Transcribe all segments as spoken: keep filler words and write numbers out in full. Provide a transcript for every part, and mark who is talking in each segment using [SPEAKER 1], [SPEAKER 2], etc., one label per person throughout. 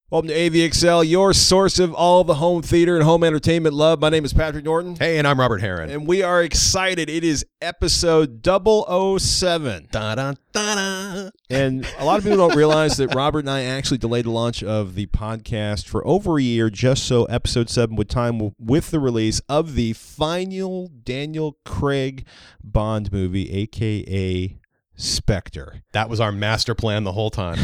[SPEAKER 1] Welcome to A V X L, your source of all the home theater and home entertainment love. My name is Patrick Norton.
[SPEAKER 2] Hey, and I'm Robert Heron.
[SPEAKER 1] And we are excited. It is episode double oh seven.
[SPEAKER 2] Da, da, da, da.
[SPEAKER 1] And a lot of people don't realize that Robert and I actually delayed the launch of the podcast for over a year just so episode seven would time with the release of the final Daniel Craig Bond movie, a k a. Spectre.
[SPEAKER 2] That was our master plan the whole time.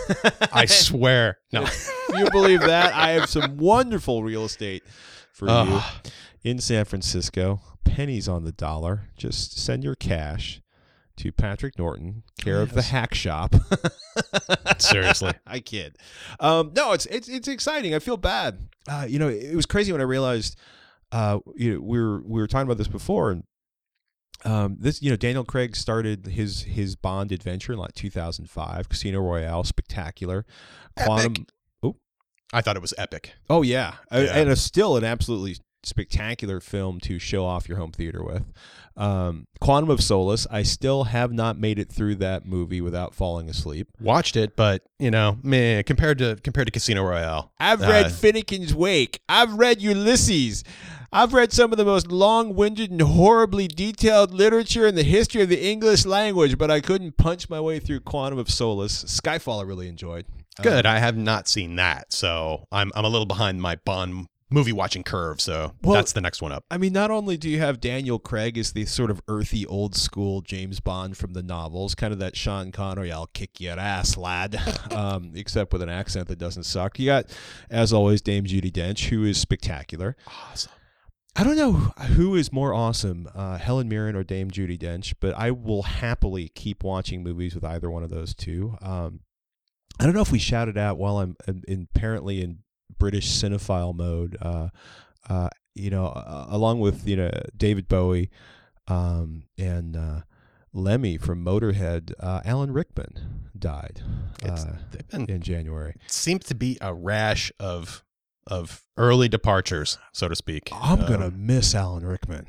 [SPEAKER 2] I swear. No.
[SPEAKER 1] If you believe that, I have some wonderful real estate for
[SPEAKER 2] uh.
[SPEAKER 1] you in San Francisco. Pennies on the dollar. Just send your cash to Patrick Norton, care yes. of the Hack Shop.
[SPEAKER 2] Seriously.
[SPEAKER 1] I kid. Um, no, it's it's it's exciting. I feel bad. Uh, you know, it was crazy when I realized uh, you know, we were we were talking about this before, and Um, this, you know, Daniel Craig started his his Bond adventure in like two thousand five. Casino Royale, spectacular. Quantum.
[SPEAKER 2] Epic.
[SPEAKER 1] Oh,
[SPEAKER 2] I thought it was epic.
[SPEAKER 1] Oh yeah,
[SPEAKER 2] yeah.
[SPEAKER 1] and it's still an absolutely spectacular film to show off your home theater with. Um, Quantum of Solace. I still have not made it through that movie without falling asleep.
[SPEAKER 2] Watched it, but you know, meh, compared to compared to Casino Royale.
[SPEAKER 1] I've
[SPEAKER 2] uh,
[SPEAKER 1] read Finnegan's Wake. I've read Ulysses. I've read some of the most long-winded and horribly detailed literature in the history of the English language, but I couldn't punch my way through Quantum of Solace. Skyfall I really enjoyed.
[SPEAKER 2] Good.
[SPEAKER 1] Um,
[SPEAKER 2] I have not seen that, so I'm I'm a little behind my Bond movie watching curve, so
[SPEAKER 1] well,
[SPEAKER 2] that's the next one up.
[SPEAKER 1] I mean, not only do you have Daniel Craig as the sort of earthy, old-school James Bond from the novels, kind of that Sean Connery, I'll kick your ass, lad, um, except with an accent that doesn't suck. You got, as always, Dame Judi Dench, who is spectacular.
[SPEAKER 2] Awesome.
[SPEAKER 1] I don't know who is more awesome, uh, Helen Mirren or Dame Judi Dench, but I will happily keep watching movies with either one of those two. Um, I don't know if we shouted out while I'm in, in, apparently in British cinephile mode, uh, uh, you know, uh, along with, you know, David Bowie um, and uh, Lemmy from Motorhead, uh, Alan Rickman died uh, been, in January.
[SPEAKER 2] It seems to be a rash of... of early departures, so to speak.
[SPEAKER 1] I'm
[SPEAKER 2] um,
[SPEAKER 1] gonna miss Alan Rickman.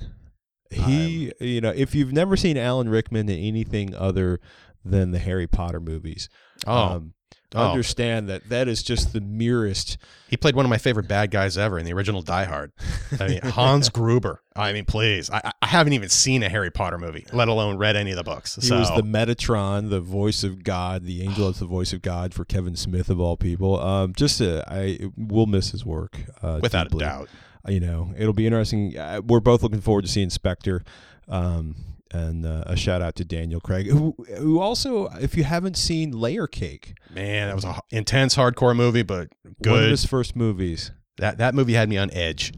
[SPEAKER 1] He, I'm, you know, if you've never seen Alan Rickman in anything other than the Harry Potter movies,
[SPEAKER 2] oh,
[SPEAKER 1] um,
[SPEAKER 2] oh.
[SPEAKER 1] understand that that is just the merest.
[SPEAKER 2] He played one of my favorite bad guys ever in the original Die Hard. I mean, Hans Gruber. I mean, please. I, I haven't even seen a Harry Potter movie, let alone read any of the books.
[SPEAKER 1] He
[SPEAKER 2] so.
[SPEAKER 1] was the Metatron, the voice of God, the angel that's the voice of God for Kevin Smith of all people. Um, just uh, I will miss his work uh,
[SPEAKER 2] without
[SPEAKER 1] deeply.
[SPEAKER 2] a doubt.
[SPEAKER 1] You know, it'll be interesting. Uh, we're both looking forward to seeing Spectre. Um, and uh, a shout out to Daniel Craig, who who also, if you haven't seen Layer Cake,
[SPEAKER 2] man, that was an intense, hardcore movie, but good.
[SPEAKER 1] One of his first movies.
[SPEAKER 2] That that movie had me on edge,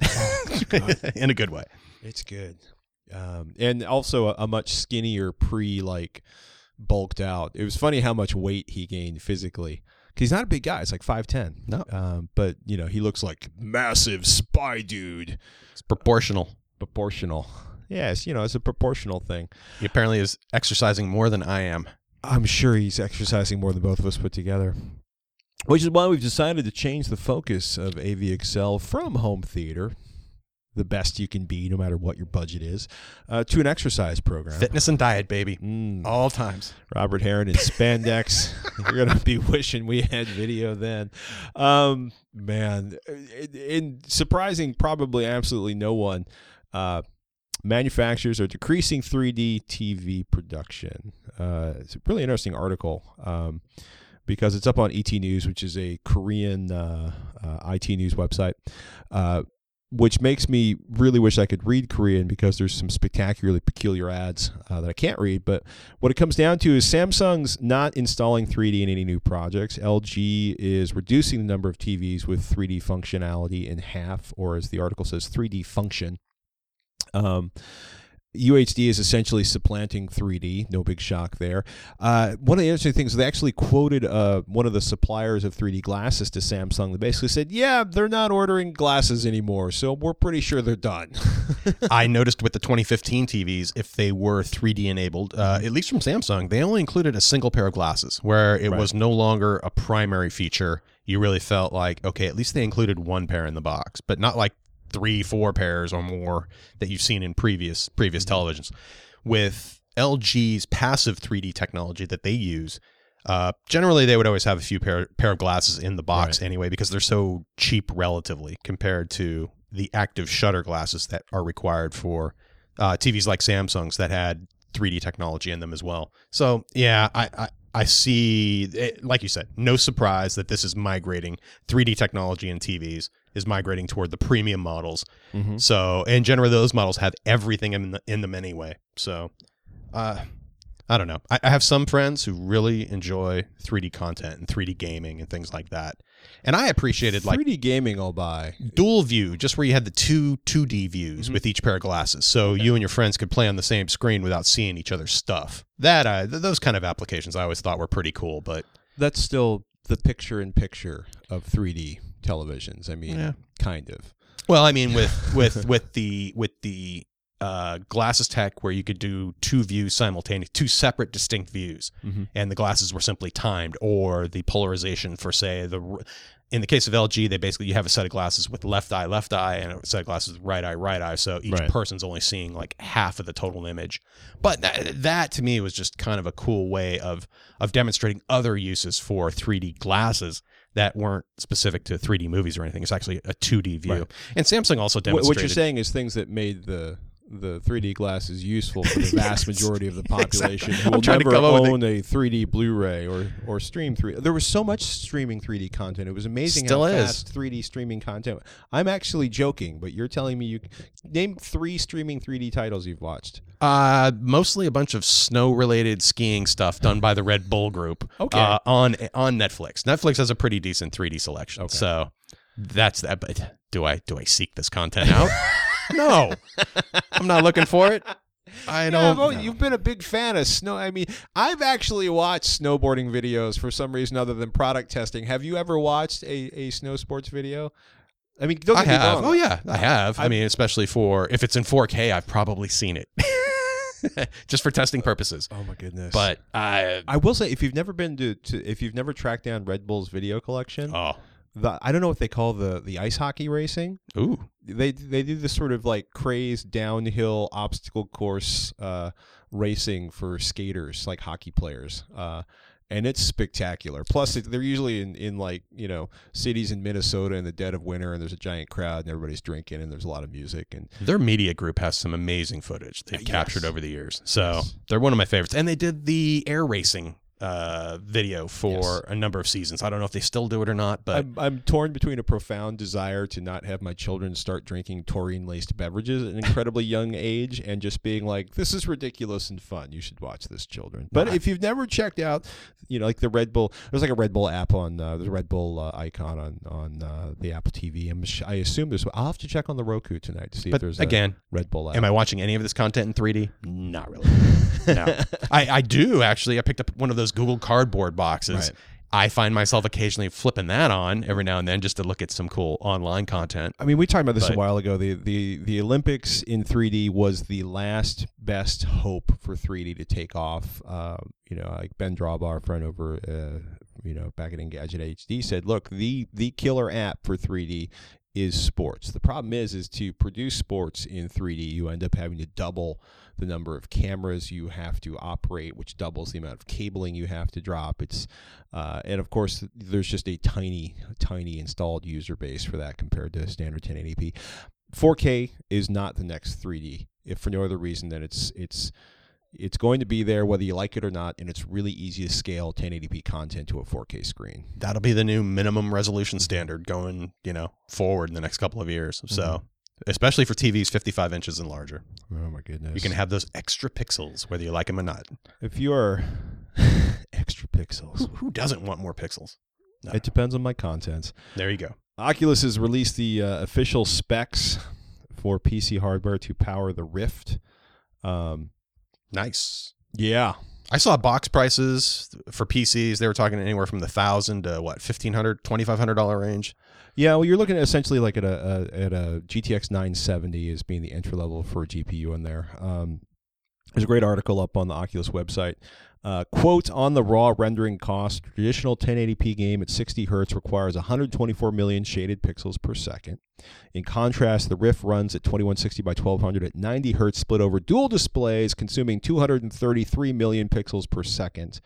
[SPEAKER 2] in a good way.
[SPEAKER 1] It's good, um, and also a, a much skinnier pre like bulked out. It was funny how much weight he gained physically. He's not a big guy. It's like five ten.
[SPEAKER 2] No,
[SPEAKER 1] um, but you know he looks like massive spy dude.
[SPEAKER 2] It's proportional.
[SPEAKER 1] Proportional. Yes, you know, it's a proportional thing.
[SPEAKER 2] He apparently is exercising more than I am.
[SPEAKER 1] I'm sure he's exercising more than both of us put together. Which is why we've decided to change the focus of A V X L from home theater, the best you can be no matter what your budget is, uh, to an exercise program.
[SPEAKER 2] Fitness and diet, baby.
[SPEAKER 1] Mm.
[SPEAKER 2] All times.
[SPEAKER 1] Robert Heron in spandex. You're going to be wishing we had video then. Um, man, in, in surprising probably absolutely no one, uh, manufacturers are decreasing three D T V production. Uh, it's a really interesting article um, because it's up on E T News, which is a Korean uh, uh, I T news website, uh, which makes me really wish I could read Korean because there's some spectacularly peculiar ads uh, that I can't read. But what it comes down to is Samsung's not installing three D in any new projects. L G is reducing the number of T Vs with three D functionality in half, or as the article says, three D function. Um, U H D is essentially supplanting three D. No big shock there. Uh, one of the interesting things, they actually quoted uh, one of the suppliers of three D glasses to Samsung. They basically said, yeah, they're not ordering glasses anymore, so we're pretty sure they're done.
[SPEAKER 2] I noticed with the twenty fifteen T Vs, if they were three D enabled, uh, at least from Samsung, they only included a single pair of glasses, where it right. was no longer a primary feature. You really felt like, okay, at least they included one pair in the box, but not like three, four pairs or more that you've seen in previous previous televisions. With L G's passive three D technology that they use, Uh, generally, they would always have a few pair pair of glasses in the box
[SPEAKER 1] Right.
[SPEAKER 2] anyway, because they're so cheap relatively compared to the active shutter glasses that are required for uh, T Vs like Samsung's that had three D technology in them as well. So yeah, I, I, I see, it, like you said, no surprise that this is migrating. three D technology in T Vs is migrating toward the premium models.
[SPEAKER 1] Mm-hmm.
[SPEAKER 2] So, and generally those models have everything in, the, in them anyway. So, uh, I don't know. I, I have some friends who really enjoy three D content and three D gaming and things like that. And I appreciated like
[SPEAKER 1] three D gaming I'll buy.
[SPEAKER 2] dual view, just where you had the two 2D views
[SPEAKER 1] Mhm.
[SPEAKER 2] with each pair of glasses. So okay. you and your friends could play on the same screen without seeing each other's stuff. That uh, th- Those kind of applications I always thought were pretty cool. But
[SPEAKER 1] that's still the picture-in-picture of three D televisions. I mean,
[SPEAKER 2] yeah.
[SPEAKER 1] kind of.
[SPEAKER 2] Well, I mean, with, with, with the... with the Uh, glasses tech where you could do two views simultaneous, two separate distinct views,
[SPEAKER 1] mm-hmm.
[SPEAKER 2] and the glasses were simply timed, or the polarization for, say, the in the case of L G, they basically, you have a set of glasses with left eye, left eye, and a set of glasses with right eye, right eye, so each
[SPEAKER 1] right.
[SPEAKER 2] person's only seeing like half of the total image. But that, that to me was just kind of a cool way of of demonstrating other uses for three D glasses that weren't specific to three D movies or anything. It's actually a two D view. Right. And Samsung also demonstrated...
[SPEAKER 1] What you're saying is things that made the the three D glasses useful for the vast yes. majority of the population
[SPEAKER 2] exactly.
[SPEAKER 1] who will never own
[SPEAKER 2] a...
[SPEAKER 1] a three D Blu-ray or or stream three. There was so much streaming three D content. It was amazing
[SPEAKER 2] Still
[SPEAKER 1] how
[SPEAKER 2] is.
[SPEAKER 1] fast three D streaming content. I'm actually joking, but you're telling me you name three streaming three D titles you've watched.
[SPEAKER 2] Uh, mostly a bunch of snow-related skiing stuff done by the Red Bull Group.
[SPEAKER 1] Okay.
[SPEAKER 2] Uh, on on Netflix. Netflix has a pretty decent three D selection.
[SPEAKER 1] Okay.
[SPEAKER 2] So that's that. But do I do I seek this content out? No, I'm not looking for it. I don't.
[SPEAKER 1] Yeah, well,
[SPEAKER 2] no.
[SPEAKER 1] You've been a big fan of snow. I mean, I've actually watched snowboarding videos for some reason other than product testing. Have you ever watched a, a snow sports video? I mean, don't
[SPEAKER 2] I
[SPEAKER 1] get me
[SPEAKER 2] have.
[SPEAKER 1] wrong.
[SPEAKER 2] Oh yeah, I have. I
[SPEAKER 1] I've,
[SPEAKER 2] mean, especially for if it's in four K, I've probably seen it. Just for testing purposes.
[SPEAKER 1] Oh my goodness!
[SPEAKER 2] But I,
[SPEAKER 1] I will say, if you've never been to, to if you've never tracked down Red Bull's video collection,
[SPEAKER 2] oh,
[SPEAKER 1] the, I don't know what they call the the ice hockey racing.
[SPEAKER 2] Ooh.
[SPEAKER 1] They they do this sort of like crazed downhill obstacle course uh, racing for skaters, like hockey players, uh, and it's spectacular. Plus, it, they're usually in, in like you know cities in Minnesota in the dead of winter, and there's a giant crowd, and everybody's drinking, and there's a lot of music. And
[SPEAKER 2] their media group has some amazing footage they've
[SPEAKER 1] yes.
[SPEAKER 2] captured over the years. So
[SPEAKER 1] yes.
[SPEAKER 2] they're one of my favorites. And they did the air racing uh video for yes. a number of seasons. I don't know if they still do it or not, but
[SPEAKER 1] I'm, I'm torn between a profound desire to not have my children start drinking taurine-laced beverages at an incredibly young age and just being like, this is ridiculous and fun. You should watch this, children. But
[SPEAKER 2] nah.
[SPEAKER 1] if you've never checked out, you know, like the Red Bull, there's like a Red Bull app on, uh, there's a Red Bull uh, icon on on uh, the Apple T V. I'm, I assume there's, I'll have to check on the Roku tonight to see
[SPEAKER 2] but
[SPEAKER 1] if there's
[SPEAKER 2] again,
[SPEAKER 1] a Red Bull app.
[SPEAKER 2] Am I watching any of this content in three D? Not really. No. I, I do, actually. I picked up one of those Google Cardboard boxes.
[SPEAKER 1] Right.
[SPEAKER 2] I find myself occasionally flipping that on every now and then just to look at some cool online content.
[SPEAKER 1] I mean, we talked about this
[SPEAKER 2] but,
[SPEAKER 1] a while ago. The, the the Olympics in three D was the last best hope for three D to take off. Uh, you know, like Ben Drawbaugh, our friend over, uh, you know, back at Engadget H D, said, look, the the killer app for three D is sports. The problem is, is to produce sports in three D, you end up having to double the number of cameras you have to operate, which doubles the amount of cabling you have to drop. It's uh, and of course, there's just a tiny, tiny installed user base for that compared to standard ten eighty p. four K is not the next three D, if for no other reason than it's it's it's going to be there whether you like it or not, and it's really easy to scale ten eighty p content to a four K screen.
[SPEAKER 2] That'll be the new minimum resolution standard going, you know, forward in the next couple of years. Mm-hmm. So, especially for T Vs fifty-five inches and larger.
[SPEAKER 1] Oh my goodness.
[SPEAKER 2] You can have those extra pixels whether you like them or not.
[SPEAKER 1] If you are extra pixels.
[SPEAKER 2] Who, who doesn't want more pixels?
[SPEAKER 1] No. It depends on my contents.
[SPEAKER 2] There you go.
[SPEAKER 1] Oculus has released the uh, official specs for P C hardware to power the Rift. Um,
[SPEAKER 2] nice.
[SPEAKER 1] Yeah.
[SPEAKER 2] I saw box prices for P Cs. They were talking anywhere from the thousand to what, fifteen hundred, twenty five hundred dollar range.
[SPEAKER 1] Yeah, well, you're looking at essentially like at a, a at a G T X nine seventy as being the entry level for a G P U in there. Um, there's a great article up on the Oculus website. Uh, quote, on the raw rendering cost, traditional ten eighty p game at sixty hertz requires one hundred twenty-four million shaded pixels per second. In contrast, the Rift runs at twenty-one sixty by twelve hundred at ninety hertz split over dual displays, consuming two hundred thirty-three million pixels per second.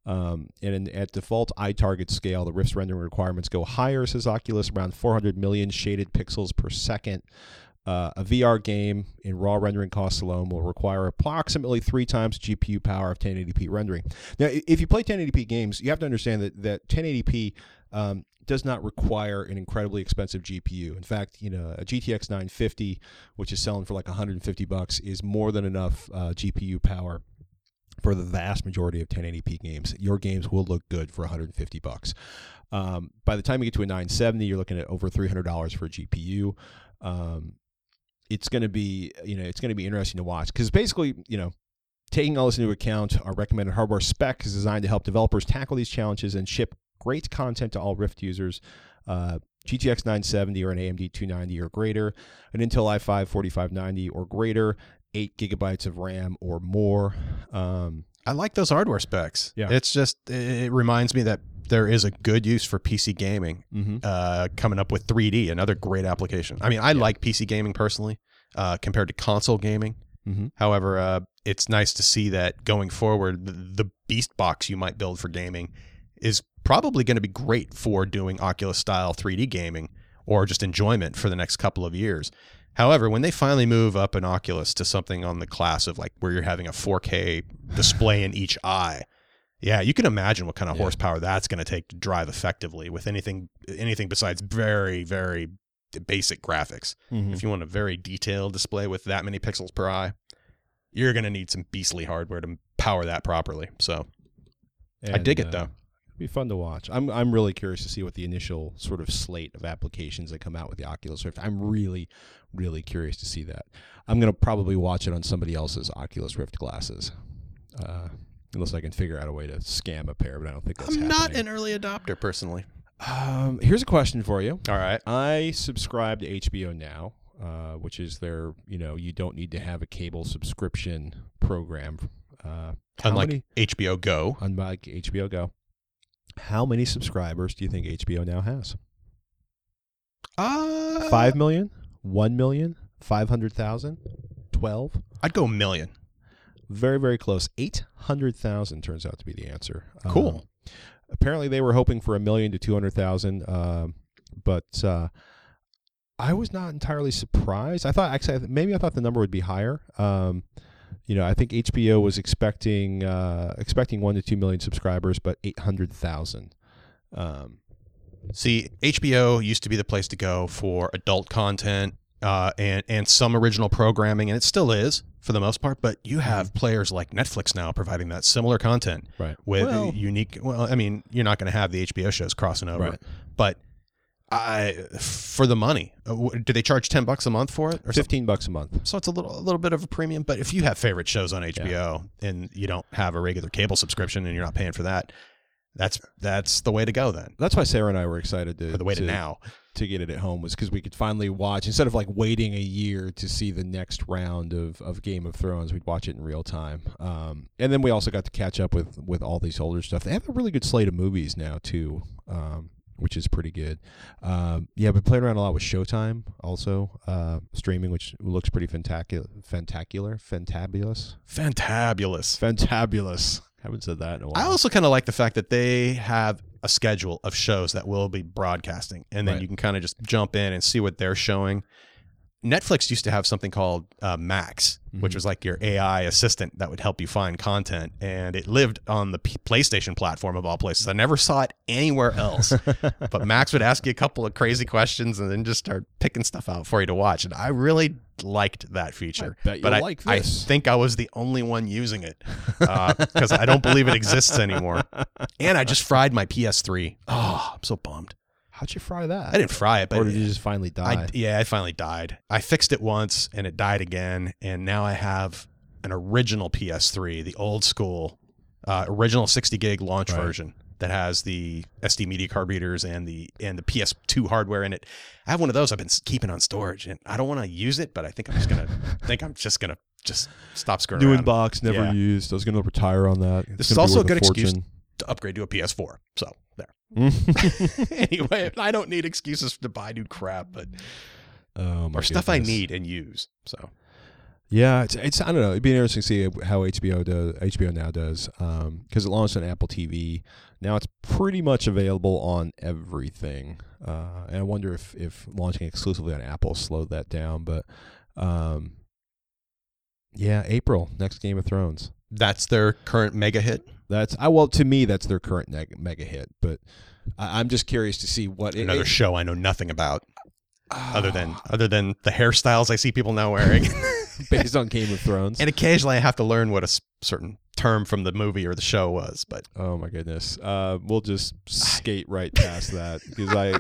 [SPEAKER 1] Um, and in, at default iTarget scale, the Rift's rendering requirements go higher, says Oculus, around four hundred million shaded pixels per second. Uh, a V R game in raw rendering costs alone will require approximately three times G P U power of ten eighty p rendering. Now, if you play ten eighty p games, you have to understand that, that ten eighty p um, does not require an incredibly expensive G P U. In fact, you know, a G T X nine fifty, which is selling for like one hundred fifty bucks, is more than enough uh, G P U power for the vast majority of ten eighty p games. Your games will look good for one hundred fifty bucks. Um, by the time you get to a nine seventy, you're looking at over three hundred dollars for a G P U. Um, it's going to be, you know, it's going to be interesting to watch because basically, you know, taking all this into account, our recommended hardware spec is designed to help developers tackle these challenges and ship great content to all Rift users. Uh, G T X nine seventy or an A M D two ninety or greater, an Intel i five forty-five ninety or greater, eight gigabytes of RAM or more. Um,
[SPEAKER 2] I like those hardware specs.
[SPEAKER 1] Yeah.
[SPEAKER 2] It's just, it reminds me that there is a good use for P C gaming
[SPEAKER 1] mm-hmm.
[SPEAKER 2] uh, coming up with three D, another great application. I mean, I yeah. like P C gaming personally uh, compared to console gaming.
[SPEAKER 1] Mm-hmm.
[SPEAKER 2] However, uh, it's nice to see that going forward, the, the beast box you might build for gaming is probably going to be great for doing Oculus style three D gaming or just enjoyment for the next couple of years. However, when they finally move up an Oculus to something on the class of like where you're having a four K display in each eye, yeah, you can imagine what kind of yeah. horsepower that's going to take to drive effectively with anything anything besides very, very basic graphics.
[SPEAKER 1] Mm-hmm.
[SPEAKER 2] If you want a very detailed display with that many pixels per eye, you're going to need some beastly hardware to power that properly. So
[SPEAKER 1] and,
[SPEAKER 2] I dig it,
[SPEAKER 1] uh,
[SPEAKER 2] though.
[SPEAKER 1] Be fun to watch. I'm I'm really curious to see what the initial sort of slate of applications that come out with the Oculus Rift. I'm really, really curious to see that. I'm gonna probably watch it on somebody else's Oculus Rift glasses, uh, unless I can figure out a way to scam a pair. But I don't think that's
[SPEAKER 2] I'm
[SPEAKER 1] happening.
[SPEAKER 2] not an early adopter personally.
[SPEAKER 1] Um, here's a question for you.
[SPEAKER 2] All right.
[SPEAKER 1] I subscribe to H B O Now, uh, which is their, you know, you don't need to have a cable subscription program. Uh,
[SPEAKER 2] unlike
[SPEAKER 1] many,
[SPEAKER 2] H B O Go.
[SPEAKER 1] Unlike H B O Go. How many subscribers do you think H B O Now has?
[SPEAKER 2] Uh,
[SPEAKER 1] Five million? One million? Five hundred thousand? Twelve?
[SPEAKER 2] I'd go a million.
[SPEAKER 1] Very, very close. Eight hundred thousand turns out to be the answer.
[SPEAKER 2] Cool.
[SPEAKER 1] Um, apparently, they were hoping for a million to two hundred thousand, uh, but uh, I was not entirely surprised. I thought actually maybe I thought the number would be higher. Um, You know, I think H B O was expecting uh, expecting one to two million subscribers, but eight hundred thousand. Um,
[SPEAKER 2] See, H B O used to be the place to go for adult content uh, and and some original programming, and it still is for the most part. But you have mm-hmm. players like Netflix now providing that similar content,
[SPEAKER 1] right?
[SPEAKER 2] With
[SPEAKER 1] well,
[SPEAKER 2] unique. Well, I mean, you're not going to have the H B O shows crossing over,
[SPEAKER 1] right.
[SPEAKER 2] but. I for the money, do they charge ten bucks a month for it? Or
[SPEAKER 1] Fifteen
[SPEAKER 2] something?
[SPEAKER 1] bucks a month.
[SPEAKER 2] So it's a little, a little bit of a premium. But if you have favorite shows on H B O yeah. and you don't have a regular cable subscription and you're not paying for that, that's that's the way to go. Then
[SPEAKER 1] that's why Sarah and I were excited to
[SPEAKER 2] for the way to,
[SPEAKER 1] to
[SPEAKER 2] now
[SPEAKER 1] to get it at home was because we could finally watch instead of like waiting a year to see the next round of, of Game of Thrones. We'd watch it in real time, um, and then we also got to catch up with with all these older stuff. They have a really good slate of movies now too. Um, which is pretty good. Um, yeah, but played around a lot with Showtime also, uh, streaming, which looks pretty fantacular, fantacular, fantabulous.
[SPEAKER 2] Fantabulous.
[SPEAKER 1] Fantabulous. Haven't said that in a while.
[SPEAKER 2] I also kind of like the fact that they have a schedule of shows that will be broadcasting, and then
[SPEAKER 1] right.
[SPEAKER 2] you can kind of just jump in and see what they're showing. Netflix used to have something called uh, Max, mm-hmm. which was like your A I assistant that would help you find content, and it lived on the P- PlayStation platform of all places. I never saw it anywhere else, but Max would ask you a couple of crazy questions and then just start picking stuff out for you to watch, and I really liked that feature.
[SPEAKER 1] I bet
[SPEAKER 2] but
[SPEAKER 1] you'll
[SPEAKER 2] I,
[SPEAKER 1] like this.
[SPEAKER 2] I think I was the only one using it because uh, I don't believe it exists anymore, and I just fried my P S three. Oh, I'm so bummed.
[SPEAKER 1] How'd you fry that?
[SPEAKER 2] I didn't fry it, but
[SPEAKER 1] or did you just finally die?
[SPEAKER 2] I, yeah, it finally died. I fixed it once, and it died again, and now I have an original P S three, the old school, uh, original sixty gig launch
[SPEAKER 1] right.
[SPEAKER 2] version that has the S D media card readers and the and the P S two hardware in it. I have one of those. I've been keeping on storage, and I don't want to use it, but I think I'm just gonna think I'm just gonna just stop screwing
[SPEAKER 1] New
[SPEAKER 2] around.
[SPEAKER 1] in box, never
[SPEAKER 2] yeah.
[SPEAKER 1] used. I was gonna retire on that. It's
[SPEAKER 2] this is also a good
[SPEAKER 1] a
[SPEAKER 2] excuse to upgrade to a P S four. So there. Anyway, I don't need excuses to buy new crap, but
[SPEAKER 1] oh, my
[SPEAKER 2] or stuff I
[SPEAKER 1] goodness.
[SPEAKER 2] need and use. So
[SPEAKER 1] Yeah, it's it's I don't know. It'd be interesting to see how H B O does. H B O Now does because um, it launched on Apple T V. Now it's pretty much available on everything, uh, and I wonder if if launching exclusively on Apple slowed that down. But um, yeah, April next Game of Thrones.
[SPEAKER 2] That's their current mega hit.
[SPEAKER 1] That's I well to me that's their current neg- mega hit. But I, I'm just curious to see what
[SPEAKER 2] another
[SPEAKER 1] it,
[SPEAKER 2] show I know nothing about.
[SPEAKER 1] Uh,
[SPEAKER 2] other than other than the hairstyles I see people now wearing.
[SPEAKER 1] Based on Game of Thrones.
[SPEAKER 2] And occasionally I have to learn what a s- certain term from the movie or the show was. But
[SPEAKER 1] oh my goodness, uh, we'll just skate right past that because I,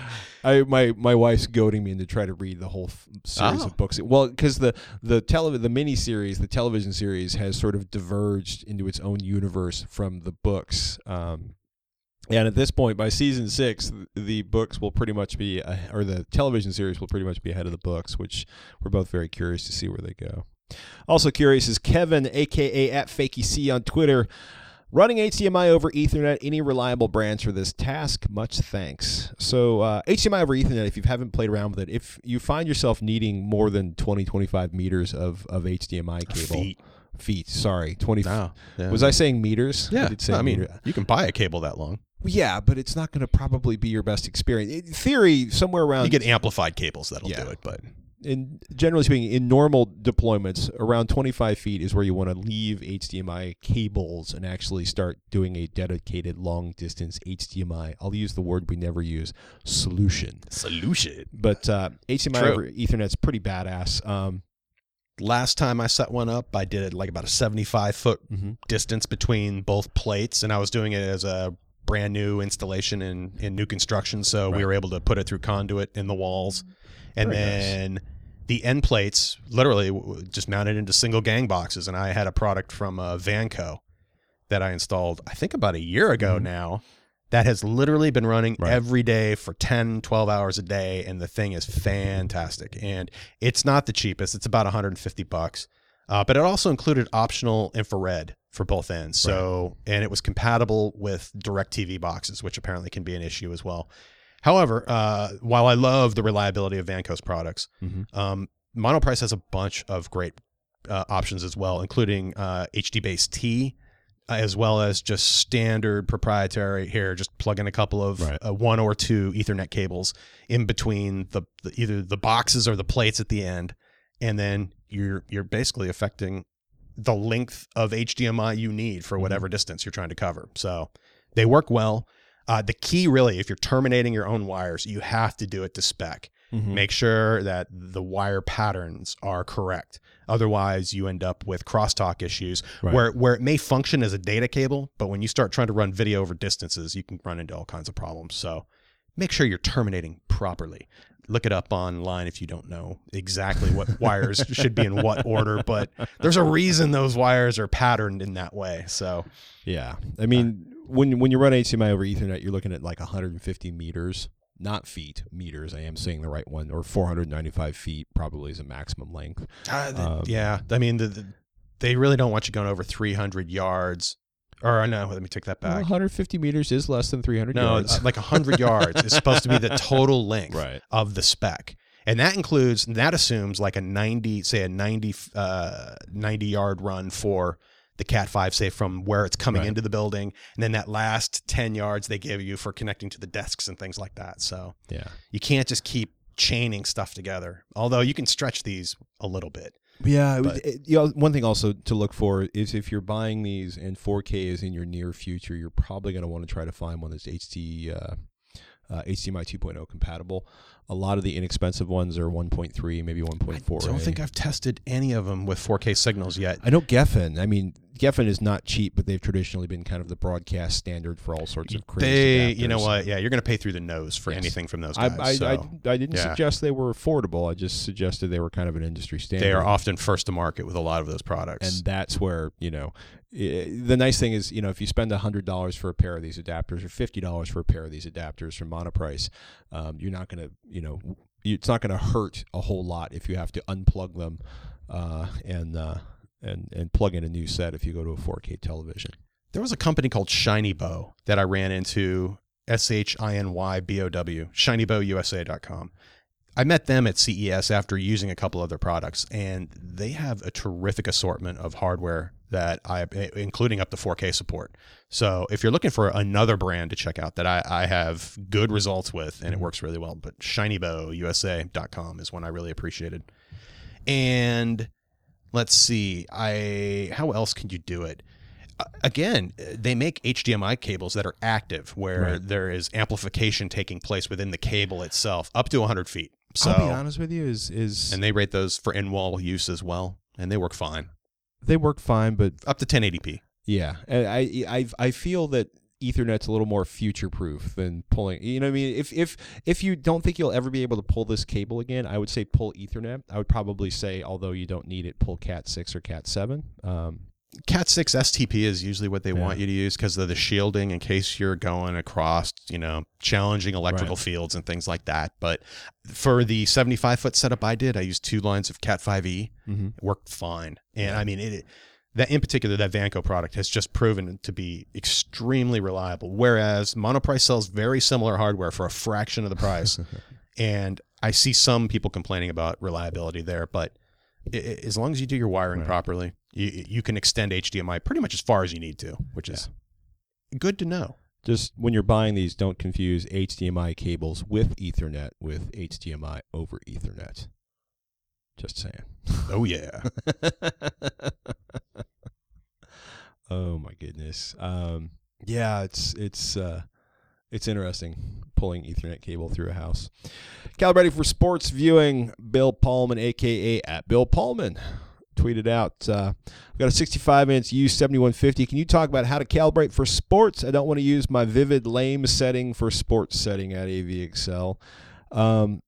[SPEAKER 1] I my my wife's goading me to try to read the whole f- series
[SPEAKER 2] Oh.
[SPEAKER 1] of books. Well, because the the tele the mini series, the television series, has sort of diverged into its own universe from the books. Um, And at this point, by season six, the books will pretty much be, uh, or the television series will pretty much be ahead of the books, which we're both very curious to see where they go. Also curious is Kevin, a k a at FakeyC on Twitter. Running H D M I over Ethernet, any reliable brands for this task? Much thanks. So uh, H D M I over Ethernet, if you haven't played around with it, if you find yourself needing more than twenty, twenty-five meters of, of H D M I cable.
[SPEAKER 2] Feet.
[SPEAKER 1] Feet, sorry. twenty.
[SPEAKER 2] No, yeah.
[SPEAKER 1] Was I saying meters?
[SPEAKER 2] Yeah.
[SPEAKER 1] I did say
[SPEAKER 2] I mean,
[SPEAKER 1] meter.
[SPEAKER 2] you can buy a cable that long.
[SPEAKER 1] Yeah, but it's not going to probably be your best experience. In theory, somewhere around...
[SPEAKER 2] You get amplified cables that'll
[SPEAKER 1] Yeah.
[SPEAKER 2] do it, but
[SPEAKER 1] in generally speaking, in normal deployments, around twenty-five feet is where you want to leave H D M I cables and actually start doing a dedicated long-distance H D M I. I'll use the word we never use, solution.
[SPEAKER 2] solution.
[SPEAKER 1] But uh, H D M I
[SPEAKER 2] True.
[SPEAKER 1] over Ethernet's pretty badass. Um,
[SPEAKER 2] Last time I set one up, I did it like about a seventy-five foot
[SPEAKER 1] mhm.
[SPEAKER 2] distance between both plates, and I was doing it as a brand new installation in, in new construction, so
[SPEAKER 1] Right.
[SPEAKER 2] we were able to put it through conduit in the walls. And
[SPEAKER 1] Very
[SPEAKER 2] then the end plates literally w- w- just mounted into single gang boxes, and I had a product from uh, Vanco that I installed, I think about a year ago
[SPEAKER 1] Mhm.
[SPEAKER 2] now, that has literally been running
[SPEAKER 1] Right.
[SPEAKER 2] every day for ten, twelve hours a day, and the thing is fantastic. And it's not the cheapest. It's about one hundred fifty bucks. Uh, but it also included optional infrared for both ends. So, and it was compatible with DirecTV boxes, which apparently can be an issue as well. However, uh, while I love the reliability of Vanco's products,
[SPEAKER 1] Mhm.
[SPEAKER 2] um, Monoprice has a bunch of great uh, options as well, including uh, H D Base T, as well as just standard proprietary here. Just plug in a couple of
[SPEAKER 1] Right.
[SPEAKER 2] uh, one or two Ethernet cables in between the, the either the boxes or the plates at the end, and then you're you're basically affecting the length of H D M I you need for whatever mm-hmm. distance you're trying to cover. So they work well. Uh, the key, really, if you're terminating your own wires, you have to do it to spec. Mm-hmm. Make sure that the wire patterns are correct. Otherwise, you end up with crosstalk issues right. where, where it may function as a data cable, but when you start trying to run video over distances, you can run into all kinds of problems. So make sure you're terminating properly. Look it up online if you don't know exactly what wires should be in what order, but there's a reason those wires are patterned in that way. So,
[SPEAKER 1] yeah, I mean, uh, when when you run H D M I over Ethernet, you're looking at like one hundred fifty meters, not feet, meters. I am saying the right one, or four hundred ninety-five feet probably is a maximum length.
[SPEAKER 2] Uh, the, um, yeah, I mean, the, the, they really don't want you going over three hundred yards. Or no, let me take that back.
[SPEAKER 1] Well, one hundred fifty meters is less than three hundred
[SPEAKER 2] no,
[SPEAKER 1] yards.
[SPEAKER 2] No, like one hundred yards is supposed to be the total length
[SPEAKER 1] right.
[SPEAKER 2] of the spec. And that includes, that assumes like a ninety, say a ninety, uh, ninety yard run for the Cat five, say from where it's coming right. into the building. And then that last ten yards they give you for connecting to the desks and things like that. So
[SPEAKER 1] yeah,
[SPEAKER 2] you can't just keep chaining stuff together. Although you can stretch these a little bit.
[SPEAKER 1] Yeah, but, it, you know, one thing also to look for is if you're buying these and four K is in your near future, you're probably going to want to try to find one that's H D, uh, uh, H D M I two point oh compatible. A lot of the inexpensive ones are one point three, maybe one point four.
[SPEAKER 2] I don't think I've tested any of them with four K signals yet.
[SPEAKER 1] I know Geffen. I mean, Geffen is not cheap, but they've traditionally been kind of the broadcast standard for all sorts of crazy
[SPEAKER 2] They,
[SPEAKER 1] adapters.
[SPEAKER 2] You know what? Yeah, you're going to pay through the nose for yes. anything from those guys.
[SPEAKER 1] I, I,
[SPEAKER 2] so,
[SPEAKER 1] I, I didn't
[SPEAKER 2] yeah.
[SPEAKER 1] suggest they were affordable. I just suggested they were kind of an industry standard.
[SPEAKER 2] They are often first to market with a lot of those products.
[SPEAKER 1] And that's where, you know, it, the nice thing is, you know, if you spend one hundred dollars for a pair of these adapters or fifty dollars for a pair of these adapters from Monoprice, um, you're not going to, you know, it's not going to hurt a whole lot if you have to unplug them uh, and uh, and and plug in a new set if you go to a four K television.
[SPEAKER 2] There was a company called Shinybow that I ran into, S H I N Y B O W, shiny bow U S A dot com. I met them at C E S after using a couple of their products, and they have a terrific assortment of hardware that I, including up to four K support. So if you're looking for another brand to check out that I, I have good results with, and it works really well, but shiny bow U S A dot com is one I really appreciated. And let's see, I how else can you do it? Again, they make H D M I cables that are active, where right. there is amplification taking place within the cable itself, up to one hundred feet. So,
[SPEAKER 1] I'll be honest with you, is is
[SPEAKER 2] and they rate those for in-wall use as well, and they work fine.
[SPEAKER 1] They work fine, but
[SPEAKER 2] up to ten eighty p.
[SPEAKER 1] Yeah, and I I I feel that Ethernet's a little more future-proof than pulling. You know what I mean? If if if you don't think you'll ever be able to pull this cable again, I would say pull Ethernet. I would probably say, although you don't need it, pull Cat six or Cat seven. Um,
[SPEAKER 2] Cat six S T P is usually what they
[SPEAKER 1] yeah.
[SPEAKER 2] want you to use because of the shielding in case you're going across, you know, challenging electrical
[SPEAKER 1] right.
[SPEAKER 2] fields and things like that. But for the seventy-five foot setup I did, I used two lines of Cat five E.
[SPEAKER 1] Mm-hmm.
[SPEAKER 2] It worked fine. And I mean, it, that in particular, that Vanco product has just proven to be extremely reliable. Whereas Monoprice sells very similar hardware for a fraction of the price. And I see some people complaining about reliability there, but it, it, as long as you do your wiring right. properly, You, you can extend H D M I pretty much as far as you need to, which yeah. is good to know.
[SPEAKER 1] Just when you're buying these, don't confuse H D M I cables with Ethernet with H D M I over Ethernet. Just saying.
[SPEAKER 2] Oh, yeah.
[SPEAKER 1] Oh, my goodness. Um, yeah, it's it's uh, it's interesting pulling Ethernet cable through a house. Calibrating for sports viewing, Bill Paulman, a k a at Bill Paulman. Tweeted out, uh, I've got a sixty-five inch U seventy-one fifty. Can you talk about how to calibrate for sports? I don't want to use my Vivid lame setting for sports setting at A V X L. Um,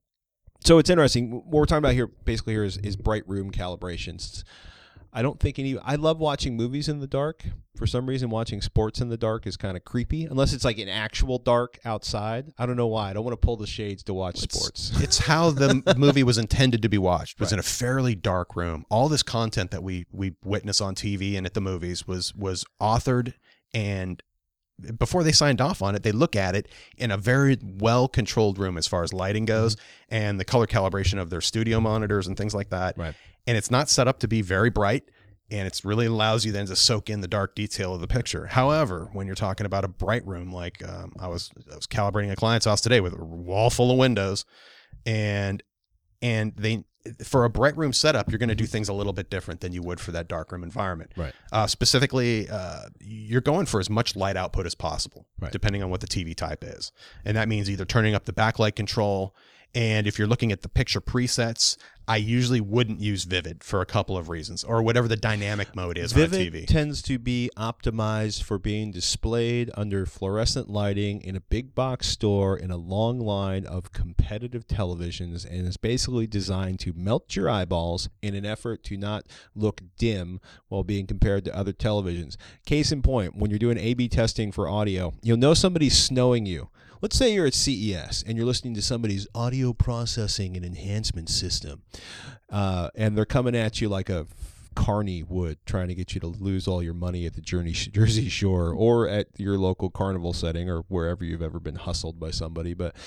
[SPEAKER 1] so it's interesting. What we're talking about here, basically, here is, is bright room calibrations. I don't think any. I love watching movies in the dark. For some reason, watching sports in the dark is kind of creepy, unless it's like an actual dark outside. I don't know why. I don't want to pull the shades to watch
[SPEAKER 2] it's,
[SPEAKER 1] sports.
[SPEAKER 2] It's how the movie was intended to be watched. It was right. in a fairly dark room. All this content that we we witness on T V and at the movies was was authored, and before they signed off on it, they look at it in a very well-controlled room as far as lighting goes, mm-hmm. and the color calibration of their studio monitors and things like that.
[SPEAKER 1] Right.
[SPEAKER 2] And it's not set up to be very bright, and it really allows you then to soak in the dark detail of the picture. However, when you're talking about a bright room, like um, I was I was calibrating a client's house today with a wall full of windows, and and they for a bright room setup, you're going to do things a little bit different than you would for that dark room environment.
[SPEAKER 1] Right.
[SPEAKER 2] Uh, specifically, uh, you're going for as much light output as possible,
[SPEAKER 1] right.
[SPEAKER 2] depending on what the T V type is, and that means either turning up the backlight control. And if you're looking at the picture presets, I usually wouldn't use Vivid for a couple of reasons, or whatever the dynamic mode is
[SPEAKER 1] Vivid
[SPEAKER 2] on T V.
[SPEAKER 1] Vivid tends to be optimized for being displayed under fluorescent lighting in a big box store in a long line of competitive televisions, and is basically designed to melt your eyeballs in an effort to not look dim while being compared to other televisions. Case in point, when you're doing A B testing for audio, you'll know somebody's snowing you. Let's say you're at C E S and you're listening to somebody's audio processing and enhancement system, uh, and they're coming at you like a carny would, trying to get you to lose all your money at the Jersey Shore or at your local carnival setting or wherever you've ever been hustled by somebody. But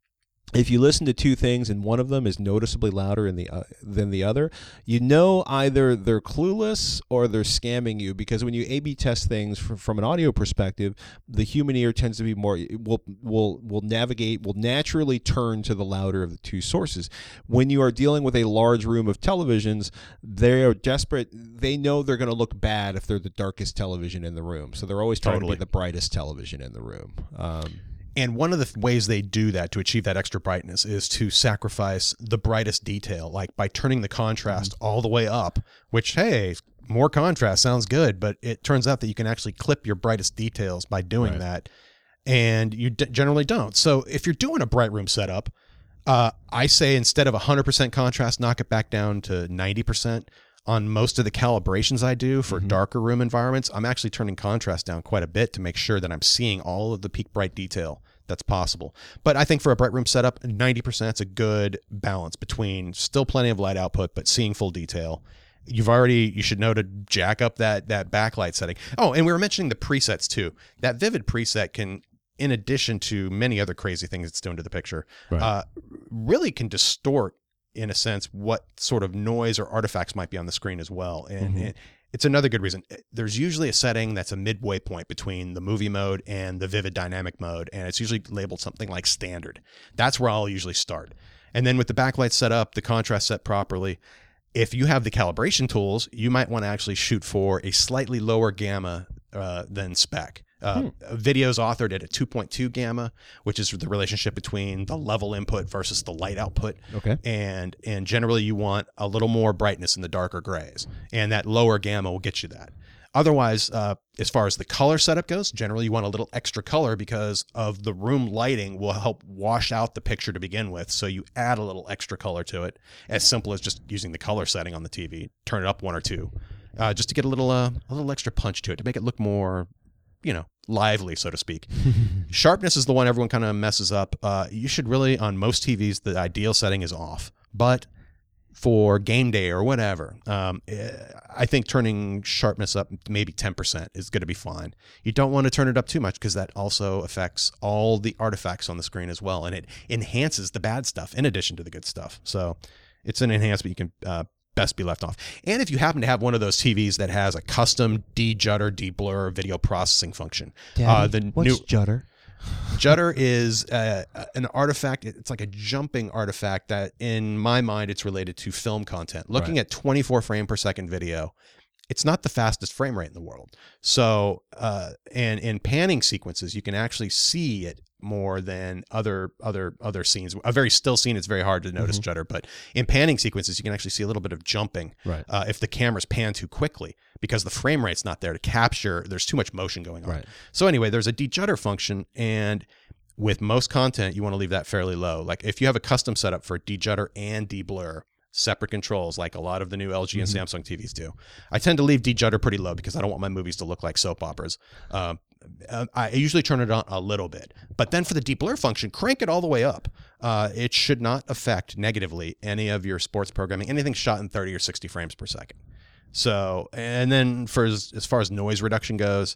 [SPEAKER 1] if you listen to two things and one of them is noticeably louder in the, uh, than the other, you know either they're clueless or they're scamming you, because when you A B test things from, from an audio perspective, the human ear tends to be more, will will will navigate, will naturally turn to the louder of the two sources. When you are dealing with a large room of televisions, they are desperate. They know they're going to look bad if they're the darkest television in the room. So they're always trying
[SPEAKER 2] Totally.
[SPEAKER 1] to be the brightest television in the room. Um,
[SPEAKER 2] And one of the th- ways they do that to achieve that extra brightness is to sacrifice the brightest detail, like by turning the contrast mm-hmm. all the way up, which, hey, more contrast sounds good, but it turns out that you can actually clip your brightest details by doing
[SPEAKER 1] right.
[SPEAKER 2] that, and you d- generally don't. So if you're doing a bright room setup, uh, I say instead of one hundred percent contrast, knock it back down to ninety percent. On most of the calibrations I do for mm-hmm. darker room environments, I'm actually turning contrast down quite a bit to make sure that I'm seeing all of the peak bright detail that's possible. But I think for a bright room setup, ninety percent is a good balance between still plenty of light output, but seeing full detail. You've already, you should know to jack up that that backlight setting. Oh, and we were mentioning the presets too. That Vivid preset can in addition to many other crazy things it's doing to the picture,
[SPEAKER 1] Right.
[SPEAKER 2] uh, really can distort, in a sense, what sort of noise or artifacts might be on the screen as well. And,
[SPEAKER 1] Mhm.
[SPEAKER 2] and it's another good reason. There's usually a setting that's a midway point between the movie mode and the vivid dynamic mode, and it's usually labeled something like standard. That's where I'll usually start. And then with the backlight set up, the contrast set properly, if you have the calibration tools, you might want to actually shoot for a slightly lower gamma uh, than spec. Uh,
[SPEAKER 1] Hmm.
[SPEAKER 2] Videos authored at a two point two gamma, which is the relationship between the level input versus the light output.
[SPEAKER 1] Okay.
[SPEAKER 2] And and generally you want a little more brightness in the darker grays, and that lower gamma will get you that. Otherwise, uh, as far as the color setup goes, generally you want a little extra color because of the room lighting will help wash out the picture to begin with. So you add a little extra color to it, as simple as just using the color setting on the T V. Turn it up one or two, uh, just to get a little uh, a little extra punch to it, to make it look more, you know, lively, so to speak. Sharpness is the one everyone kind of messes up. Uh, you should really, on most T Vs, the ideal setting is off. But for game day or whatever, um, I think turning sharpness up maybe ten percent is going to be fine. You don't want to turn it up too much because that also affects all the artifacts on the screen as well. And it enhances the bad stuff in addition to the good stuff. So it's an enhancement you can uh, best be left off. And if you happen to have one of those T Vs that has a custom de-judder, de-blur video processing function.
[SPEAKER 1] Daddy,
[SPEAKER 2] uh, the
[SPEAKER 1] what's
[SPEAKER 2] new
[SPEAKER 1] judder?
[SPEAKER 2] Judder is uh, an artifact. It's like a jumping artifact that, in my mind, it's related to film content. Looking
[SPEAKER 1] Right.
[SPEAKER 2] at twenty-four frame per second video, it's not the fastest frame rate in the world. So, uh, and in panning sequences, you can actually see it more than other other other scenes. A very still scene, it's very hard to notice
[SPEAKER 1] Mhm.
[SPEAKER 2] judder, but in panning sequences, you can actually see a little bit of jumping
[SPEAKER 1] Right.
[SPEAKER 2] uh, if the camera's pan too quickly, because the frame rate's not there to capture. There's too much motion going on.
[SPEAKER 1] Right.
[SPEAKER 2] So anyway, there's a de-judder function, and with most content, you want to leave that fairly low. Like if you have a custom setup for de-judder and de-blur, separate controls, like a lot of the new L G and
[SPEAKER 1] Mhm.
[SPEAKER 2] Samsung T Vs do, I tend to leave de-judder pretty low because I don't want my movies to look like soap operas. Um, uh, I usually turn it on a little bit, but then for the de-blur function, crank it all the way up. Uh, it should not affect negatively any of your sports programming, anything shot in thirty or sixty frames per second. So, and then for as, as far as noise reduction goes,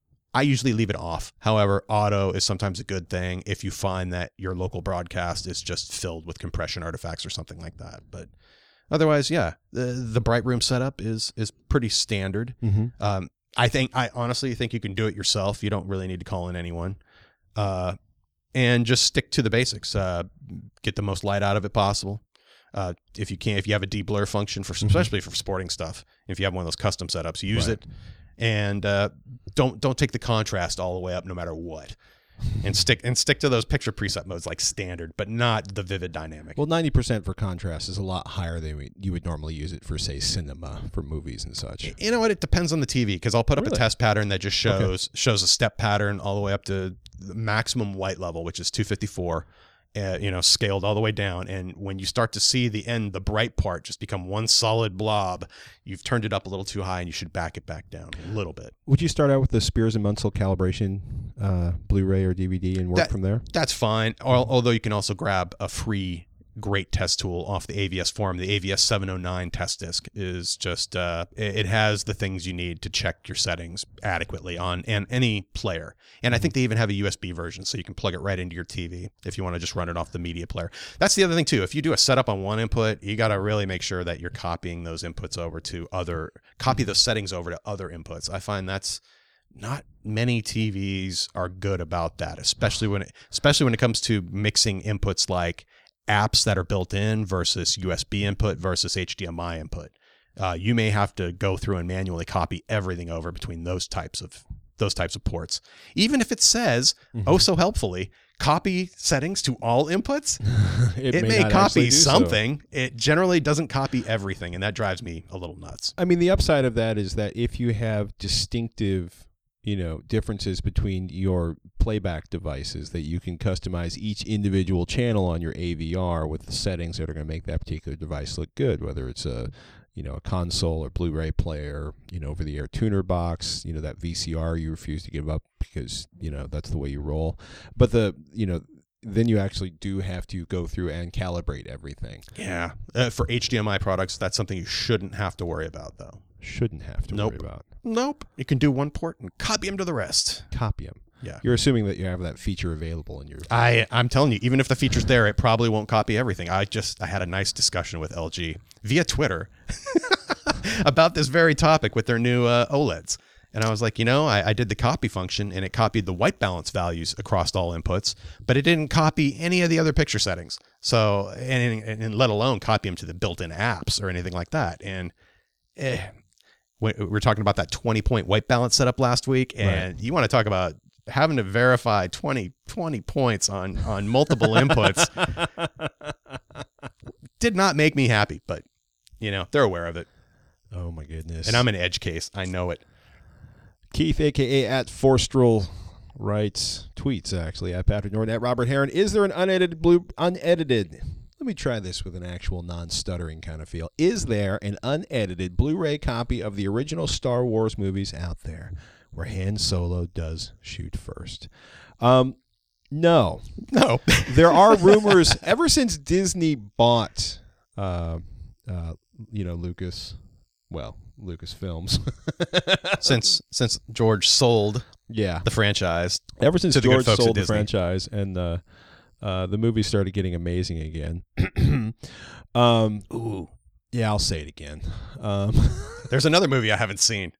[SPEAKER 2] I usually leave it off. However, auto is sometimes a good thing if you find that your local broadcast is just filled with compression artifacts or something like that. But otherwise, yeah, the the bright room setup is is pretty standard.
[SPEAKER 1] Mm-hmm.
[SPEAKER 2] Um, I think I honestly think you can do it yourself. You don't really need to call in anyone, uh, and just stick to the basics. Uh, get the most light out of it possible. Uh, if you can, if you have a de-blur function for, especially for sporting stuff, if you have one of those custom setups, use
[SPEAKER 1] Right.
[SPEAKER 2] it, and uh, don't don't take the contrast all the way up, no matter what, and stick and stick to those picture preset modes like standard, but not the vivid dynamic.
[SPEAKER 1] Well, ninety percent for contrast is a lot higher than we, you would normally use it for, say, cinema, for movies and such.
[SPEAKER 2] You know what? It depends on the T V, because I'll put up
[SPEAKER 1] Really?
[SPEAKER 2] a test pattern that just
[SPEAKER 1] Okay.
[SPEAKER 2] shows shows a step pattern all the way up to the maximum white level, which is two fifty-four. Uh, you know, scaled all the way down, and when you start to see the end, the bright part just become one solid blob, you've turned it up a little too high, and you should back it back down a little bit.
[SPEAKER 1] Would you start out with the Spears and Munsell calibration uh, Blu-ray or D V D and work
[SPEAKER 2] That-
[SPEAKER 1] from there?
[SPEAKER 2] That's fine. Al- Although you can also grab a free great test tool off the A V S forum. The A V S seven oh nine test disc is just, uh, it it has the things you need to check your settings adequately on and any player. And I think they even have a U S B version, so you can plug it right into your T V if you want to just run it off the media player. That's the other thing too. If you do a setup on one input, you got to really make sure that you're copying those inputs over to other, copy those settings over to other inputs. I find that's not many T Vs are good about that, especially when it, especially when it comes to mixing inputs like apps that are built in versus U S B input versus H D M I input. Uh, you may have to go through and manually copy everything over between those types of those types of ports. Even if it says,
[SPEAKER 1] Mhm.
[SPEAKER 2] oh so helpfully, copy settings to all inputs, it, may,
[SPEAKER 1] not actually
[SPEAKER 2] copy
[SPEAKER 1] do so.
[SPEAKER 2] something. It generally doesn't copy everything, and that drives me a little nuts.
[SPEAKER 1] I mean, the upside of that is that if you have distinctive, you know, differences between your playback devices, that you can customize each individual channel on your A V R with the settings that are going to make that particular device look good, whether it's a, you know, a console or Blu-ray player, you know, over-the-air tuner box, you know, that V C R you refuse to give up because, you know, that's the way you roll. But the, you know, then you actually do have to go through and calibrate everything.
[SPEAKER 2] Yeah. Uh, for H D M I products, that's something you shouldn't have to worry about, though.
[SPEAKER 1] Shouldn't have to
[SPEAKER 2] Nope.
[SPEAKER 1] worry about.
[SPEAKER 2] Nope. You can do one port and copy them to the rest.
[SPEAKER 1] Copy them.
[SPEAKER 2] Yeah.
[SPEAKER 1] You're assuming that you have that feature available in your.
[SPEAKER 2] I I'm telling you, even if the feature's there, it probably won't copy everything. I just I had a nice discussion with L G via Twitter about this very topic with their new uh, OLEDs. And I was like, you know, I, I did the copy function and it copied the white balance values across all inputs, but it didn't copy any of the other picture settings. So, and, and let alone copy them to the built-in apps or anything like that. And eh, we were talking about that twenty point white balance setup last week. And right. you want to talk about having to verify twenty, twenty points on, on multiple inputs. Did not make me happy, but, you know, they're aware of it.
[SPEAKER 1] Oh, my goodness.
[SPEAKER 2] And I'm an edge case. I know it.
[SPEAKER 1] Keith, a k a at Forstrel, writes, tweets actually, at Patrick Norton, at Robert Heron. Is there an unedited blue, unedited, let me try this with an actual non-stuttering kind of feel. Is there an unedited Blu-ray copy of the original Star Wars movies out there where Han Solo does shoot first? Um, no.
[SPEAKER 2] No.
[SPEAKER 1] There are rumors, ever since Disney bought, uh, uh, you know, Lucas, well, Lucasfilms.
[SPEAKER 2] since since George sold
[SPEAKER 1] yeah.
[SPEAKER 2] the franchise.
[SPEAKER 1] Ever since George sold the franchise and uh, uh, the movies started getting amazing again. um,
[SPEAKER 2] Ooh.
[SPEAKER 1] Yeah, I'll say it again. Um,
[SPEAKER 2] There's another movie I haven't seen.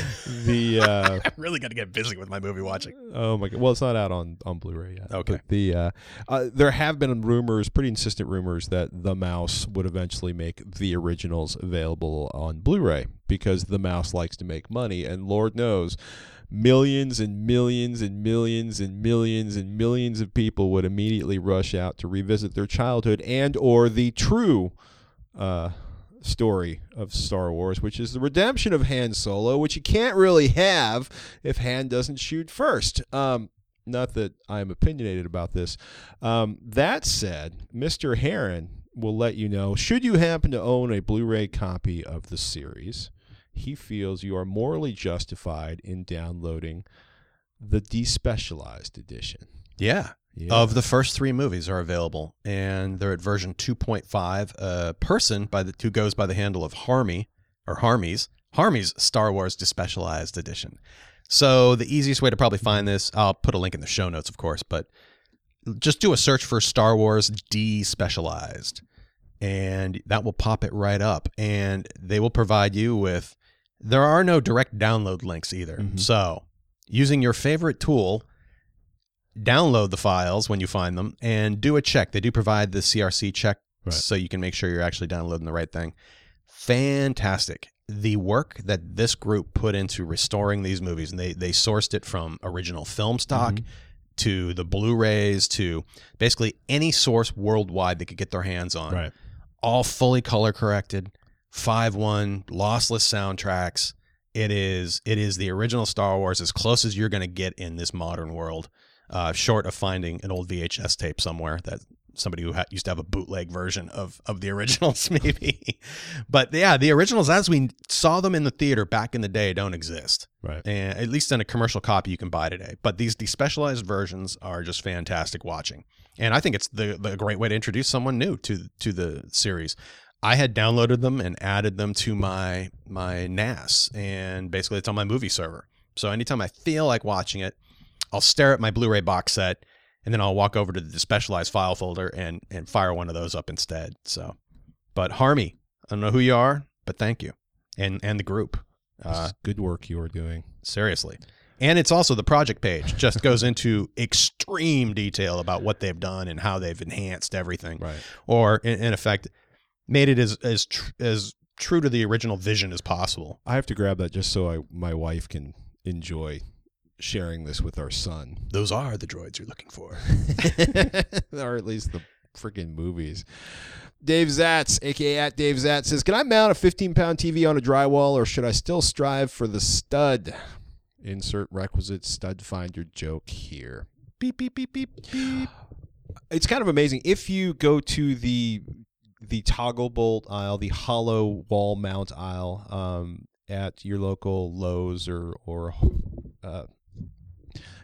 [SPEAKER 1] The uh,
[SPEAKER 2] I'm really got to get busy with my movie watching.
[SPEAKER 1] Oh my god! Well, it's not out on, on Blu-ray yet.
[SPEAKER 2] Okay.
[SPEAKER 1] But the uh, uh, there have been rumors, pretty insistent rumors, that The Mouse would eventually make the originals available on Blu-ray because The Mouse likes to make money, and Lord knows, millions and millions and millions and millions and millions of people would immediately rush out to revisit their childhood and or the true. Uh, story of Star Wars, which is the redemption of Han Solo, which you can't really have if Han doesn't shoot first. Um, not that I'm opinionated about this. Um, that said, Mister Heron will let you know, should you happen to own a Blu-ray copy of the series, he feels you are morally justified in downloading the despecialized edition.
[SPEAKER 2] Yeah. Yeah. Of the first three movies are available, and they're at version two point five. A person by the who goes by the handle of Harmy or Harmies, Harmy's Star Wars Despecialized Edition. So the easiest way to probably find this, I'll put a link in the show notes, of course, but just do a search for Star Wars Despecialized, and that will pop it right up. And they will provide you with. There are no direct download links either, mm-hmm. so using your favorite tool. Download the files when you find them and do a check. They do provide the C R C check right. so you can make sure you're actually downloading the right thing. Fantastic. The work that this group put into restoring these movies, and they, they sourced it from original film stock mm-hmm. to the Blu-rays to basically any source worldwide they could get their hands on.
[SPEAKER 1] Right.
[SPEAKER 2] All fully color corrected, five one, lossless soundtracks. It is it is the original Star Wars as close as you're going to get in this modern world. Uh, short of finding an old V H S tape somewhere that somebody who ha- used to have a bootleg version of, of the originals, maybe. But yeah, the originals as we saw them in the theater back in the day don't exist.
[SPEAKER 1] Right.
[SPEAKER 2] And at least in a commercial copy you can buy today. But these despecialized versions are just fantastic watching. And I think it's the, the great way to introduce someone new to to the series. I had downloaded them and added them to my my N A S, and basically it's on my movie server. So anytime I feel like watching it, I'll stare at my Blu-ray box set, and then I'll walk over to the specialized file folder and and fire one of those up instead. So, but Harmy, I don't know who you are, but thank you, and and the group.
[SPEAKER 1] Uh, good work you are doing.
[SPEAKER 2] Seriously. And it's also the project page just goes into extreme detail about what they've done and how they've enhanced everything,
[SPEAKER 1] right?
[SPEAKER 2] Or in, in effect, made it as as tr- as true to the original vision as possible.
[SPEAKER 1] I have to grab that just so I my wife can enjoy sharing this with our son.
[SPEAKER 2] Those are the droids you're looking for.
[SPEAKER 1] Or at least the freaking movies. Dave Zatz, a k a at Dave Zatz, says, can I mount a fifteen-pound T V on a drywall, or should I still strive for the stud? Insert requisite stud finder joke here. Beep, beep, beep, beep, beep. It's kind of amazing. If you go to the the toggle bolt aisle, the hollow wall mount aisle um, at your local Lowe's or, or uh,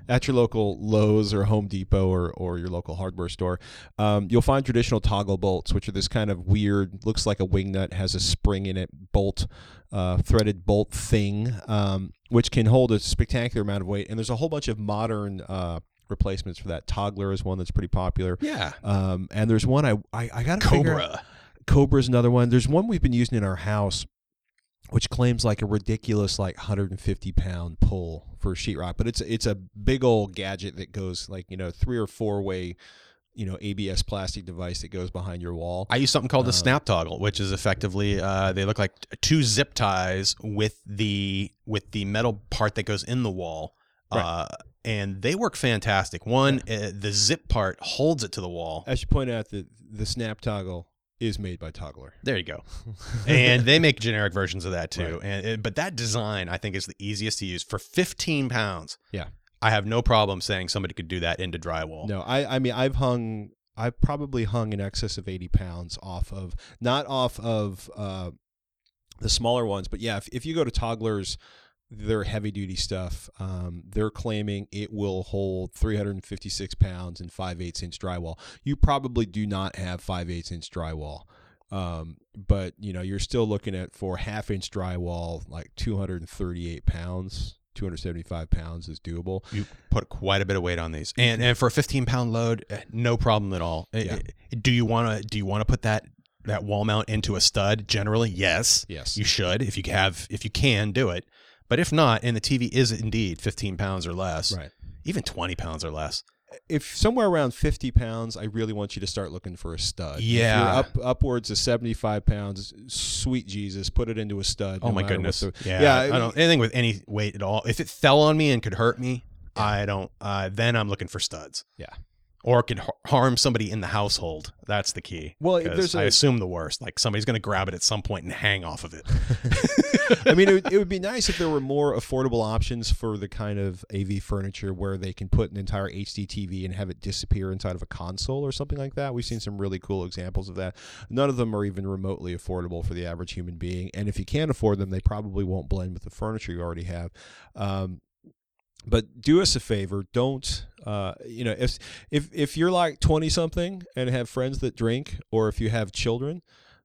[SPEAKER 1] at your local Lowe's or Home Depot or, or your local hardware store, um, you'll find traditional toggle bolts, which are this kind of weird, looks like a wing nut, has a spring in it, bolt, uh, threaded bolt thing, um, which can hold a spectacular amount of weight. And there's a whole bunch of modern uh, replacements for that. Toggler is one that's pretty popular.
[SPEAKER 2] Yeah.
[SPEAKER 1] Um, and there's one I I, I got to
[SPEAKER 2] Cobra.
[SPEAKER 1] Cobra is another one. There's one we've been using in our house, which claims like a ridiculous like one hundred fifty pound pull for sheetrock, but it's it's a big old gadget that goes like, you know, three or four way, you know, A B S plastic device that goes behind your wall.
[SPEAKER 2] I use something called the
[SPEAKER 1] Um,
[SPEAKER 2] snap toggle, which is effectively uh, they look like two zip ties with the with the metal part that goes in the wall,
[SPEAKER 1] Right.
[SPEAKER 2] uh, and they work fantastic. One, uh, the zip part holds it to the wall.
[SPEAKER 1] As you point out, the the snap toggle is made by Toggler.
[SPEAKER 2] There you go. And they make generic versions of that too.
[SPEAKER 1] Right.
[SPEAKER 2] And it, but that design I think is the easiest to use for fifteen pounds.
[SPEAKER 1] Yeah.
[SPEAKER 2] I have no problem saying somebody could do that into drywall.
[SPEAKER 1] No, I I mean I've hung I've probably hung in excess of eighty pounds off of, not off of uh, the smaller ones, but yeah, if, if you go to Toggler's, their heavy duty stuff, um, they're claiming it will hold three hundred fifty-six pounds and five eighths inch drywall. You probably do not have five eighths inch drywall. Um, but you know, you're still looking at, for half inch drywall, like two hundred thirty-eight pounds, two hundred seventy-five pounds is doable.
[SPEAKER 2] You put quite a bit of weight on these, and and for a fifteen pound load, eh, no problem at all. Eh,
[SPEAKER 1] Yeah.
[SPEAKER 2] eh, Do you want to do you want to put that that wall mount into a stud? Generally, yes.
[SPEAKER 1] Yes.
[SPEAKER 2] You should, if you have if you can do it. But if not, and the T V is indeed fifteen pounds or less,
[SPEAKER 1] Right.
[SPEAKER 2] even twenty pounds or less.
[SPEAKER 1] If somewhere around fifty pounds, I really want you to start looking for a stud.
[SPEAKER 2] Yeah.
[SPEAKER 1] If you're up upwards of seventy-five pounds, sweet Jesus, put it into a stud.
[SPEAKER 2] Oh
[SPEAKER 1] no
[SPEAKER 2] my
[SPEAKER 1] matter what
[SPEAKER 2] goodness.
[SPEAKER 1] the-
[SPEAKER 2] yeah.
[SPEAKER 1] yeah,
[SPEAKER 2] I, I don't anything with any weight at all. If it fell on me and could hurt me, I don't. Uh, then I'm looking for studs.
[SPEAKER 1] Yeah.
[SPEAKER 2] Or it could har- harm somebody in the household. That's the key.
[SPEAKER 1] Well,
[SPEAKER 2] 'Cause
[SPEAKER 1] there's
[SPEAKER 2] I
[SPEAKER 1] a-
[SPEAKER 2] assume the worst. Like somebody's going to grab it at some point and hang off of it.
[SPEAKER 1] I mean, it would, it would be nice if there were more affordable options for the kind of A V furniture where they can put an entire H D T V and have it disappear inside of a console or something like that. We've seen some really cool examples of that. None of them are even remotely affordable for the average human being. And if you can't afford them, they probably won't blend with the furniture you already have. Um, But do us a favor. Don't, uh, you know, if if if you're like twenty something and have friends that drink, or if you have children,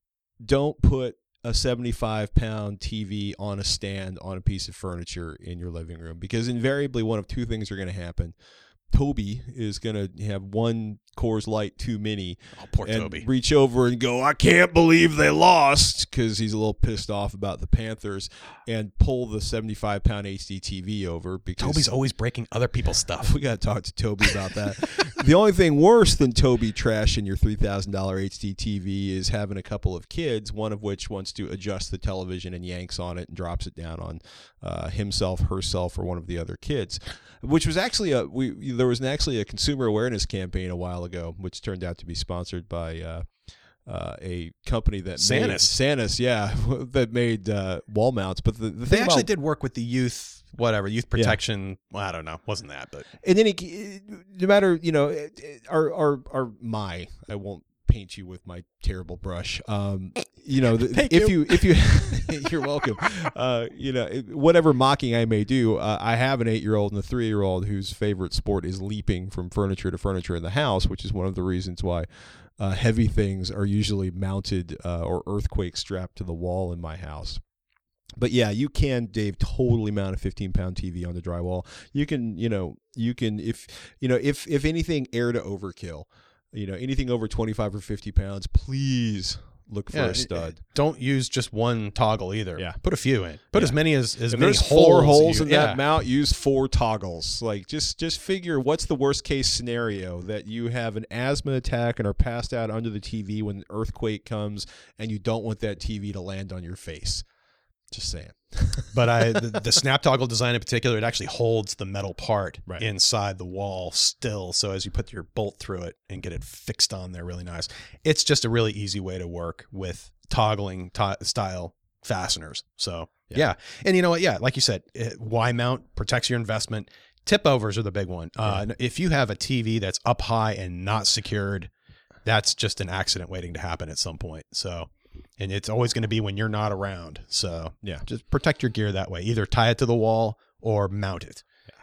[SPEAKER 1] don't put a seventy-five pound T V on a stand on a piece of furniture in your living room, because invariably one of two things are going to happen. Toby is going to have one Coors Light too many,
[SPEAKER 2] Oh, poor
[SPEAKER 1] and
[SPEAKER 2] Toby.
[SPEAKER 1] reach over and go, I can't believe they lost, because he's a little pissed off about the Panthers, and pull the seventy-five pound H D T V over. Because
[SPEAKER 2] Toby's always breaking other people's stuff.
[SPEAKER 1] we got to talk to Toby about that. The only thing worse than Toby trashing your three thousand dollars H D T V is having a couple of kids, one of which wants to adjust the television and yanks on it and drops it down on uh, himself, herself, or one of the other kids, which was actually a we there was an, actually a consumer awareness campaign a while ago, which turned out to be sponsored by uh, uh, a company that
[SPEAKER 2] Sanus.
[SPEAKER 1] made, Sanus, yeah, that made uh, wall mounts. But the, the
[SPEAKER 2] They
[SPEAKER 1] thing
[SPEAKER 2] actually
[SPEAKER 1] about,
[SPEAKER 2] did work with the youth, whatever, youth protection. Well, I don't know. Wasn't that, but
[SPEAKER 1] and then he, no matter, you know, it- it- our our our my I won't paint you with my terrible brush. Um, you know, the,
[SPEAKER 2] Thank
[SPEAKER 1] if
[SPEAKER 2] you.
[SPEAKER 1] you if you you're welcome. Uh, you know, it- whatever mocking I may do, uh, I have an eight year old and a three year old whose favorite sport is leaping from furniture to furniture in the house, which is one of the reasons why uh, heavy things are usually mounted uh, or earthquake strapped to the wall in my house. But yeah, you can, Dave, totally mount a fifteen pound T V on the drywall. You can, you know, you can, if, you know, if, if anything, air to overkill, you know, anything over twenty-five or fifty pounds, please look for
[SPEAKER 2] yeah,
[SPEAKER 1] a stud.
[SPEAKER 2] don't use just one toggle either.
[SPEAKER 1] Yeah.
[SPEAKER 2] Put a few in. Put
[SPEAKER 1] Yeah.
[SPEAKER 2] as many as as
[SPEAKER 1] If
[SPEAKER 2] many
[SPEAKER 1] there's four
[SPEAKER 2] holes
[SPEAKER 1] holes
[SPEAKER 2] you-
[SPEAKER 1] in
[SPEAKER 2] yeah.
[SPEAKER 1] that mount, use four toggles. Like, just, just figure what's the worst case scenario, that you have an asthma attack and are passed out under the T V when an earthquake comes and you don't want that T V to land on your face. Just saying.
[SPEAKER 2] But I the, the snap toggle design in particular, it actually holds the metal part
[SPEAKER 1] Right.
[SPEAKER 2] inside the wall still. So as you put your bolt through it and get it fixed on there really nice. It's just a really easy way to work with toggling to- style fasteners. So
[SPEAKER 1] Yeah.
[SPEAKER 2] yeah. And you know what? Yeah, like you said, it, Y mount protects your investment. Tip overs are the big one. Uh, if you have a T V that's up high and not secured, that's just an accident waiting to happen at some point. So, and it's always going to be when you're not around. So
[SPEAKER 1] Yeah.
[SPEAKER 2] just protect your gear that way. Either tie it to the wall or mount it.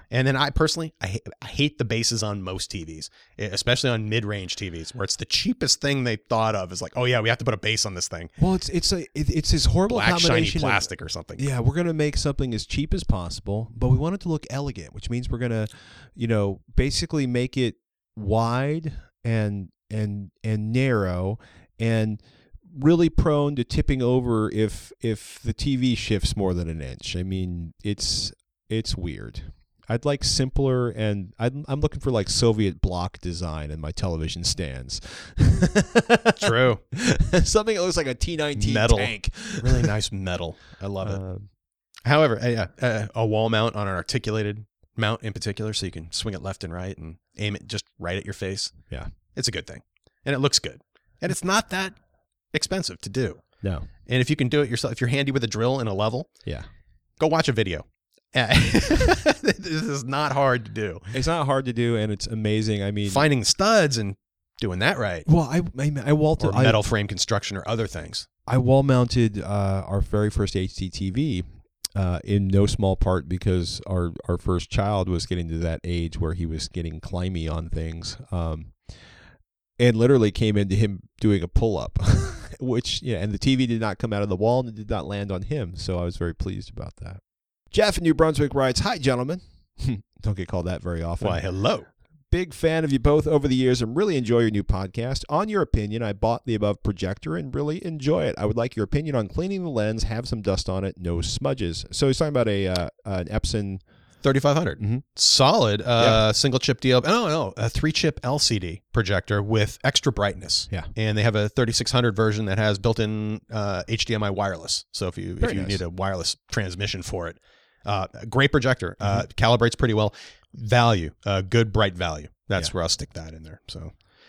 [SPEAKER 2] And then I personally, I hate, I hate the bases on most T Vs, especially on mid-range T Vs, where it's the cheapest thing they thought of is like, oh yeah, we have to put a base on this thing.
[SPEAKER 1] Well, it's it's a it, it's this horrible
[SPEAKER 2] Black shiny
[SPEAKER 1] combination
[SPEAKER 2] plastic
[SPEAKER 1] of,
[SPEAKER 2] or something.
[SPEAKER 1] Yeah, we're gonna make something as cheap as possible, but we want it to look elegant, which means we're gonna, you know, basically make it wide and and and narrow and really prone to tipping over if if the T V shifts more than an inch. I mean, it's it's weird. I'd like simpler, and I'm, I'm looking for like Soviet block design in my television stands.
[SPEAKER 2] True.
[SPEAKER 1] Something that looks like a T nineteen
[SPEAKER 2] metal.
[SPEAKER 1] tank.
[SPEAKER 2] Really nice metal. I love it.
[SPEAKER 1] Uh,
[SPEAKER 2] However, a, a, a wall mount on an articulated mount in particular, so you can swing it left and right and aim it just right at your face.
[SPEAKER 1] Yeah.
[SPEAKER 2] It's a good thing. And it looks good. And it's not that expensive to do.
[SPEAKER 1] No.
[SPEAKER 2] And if you can do it yourself, if you're handy with a drill and a level,
[SPEAKER 1] Yeah.
[SPEAKER 2] go watch a video. This is not hard to do.
[SPEAKER 1] It's not hard to do, and it's amazing. I mean,
[SPEAKER 2] Finding studs and doing that right.
[SPEAKER 1] well, I I, I wall
[SPEAKER 2] Or metal frame construction or other things.
[SPEAKER 1] I, I wall mounted uh, our very first H D T V. Uh, in no small part because our, our first child was getting to that age where he was getting climby on things, um, and literally came into him doing a pull-up, which, yeah, and the T V did not come out of the wall and it did not land on him, so I was very pleased about that. Jeff in New Brunswick writes, "Hi, gentlemen." Don't get called that very often.
[SPEAKER 2] Why, hello.
[SPEAKER 1] Big fan of you both over the years and really enjoy your new podcast. On your opinion, I bought the above projector and really enjoy it. I would like your opinion on cleaning the lens, have some dust on it, no smudges. So he's talking about a uh, an Epson
[SPEAKER 2] thirty-five hundred.
[SPEAKER 1] Mm-hmm.
[SPEAKER 2] Solid uh, yeah. single chip D L P. No, no, a three chip L C D projector with extra brightness.
[SPEAKER 1] Yeah. And
[SPEAKER 2] they have a thirty-six hundred version that has built-in uh, H D M I wireless. So if you
[SPEAKER 1] Very
[SPEAKER 2] if you
[SPEAKER 1] nice.
[SPEAKER 2] need a wireless transmission for it, uh, great projector. Uh, mm-hmm. Calibrates pretty well. Value, uh, good bright value. That's yeah. where I'll stick that in there. So,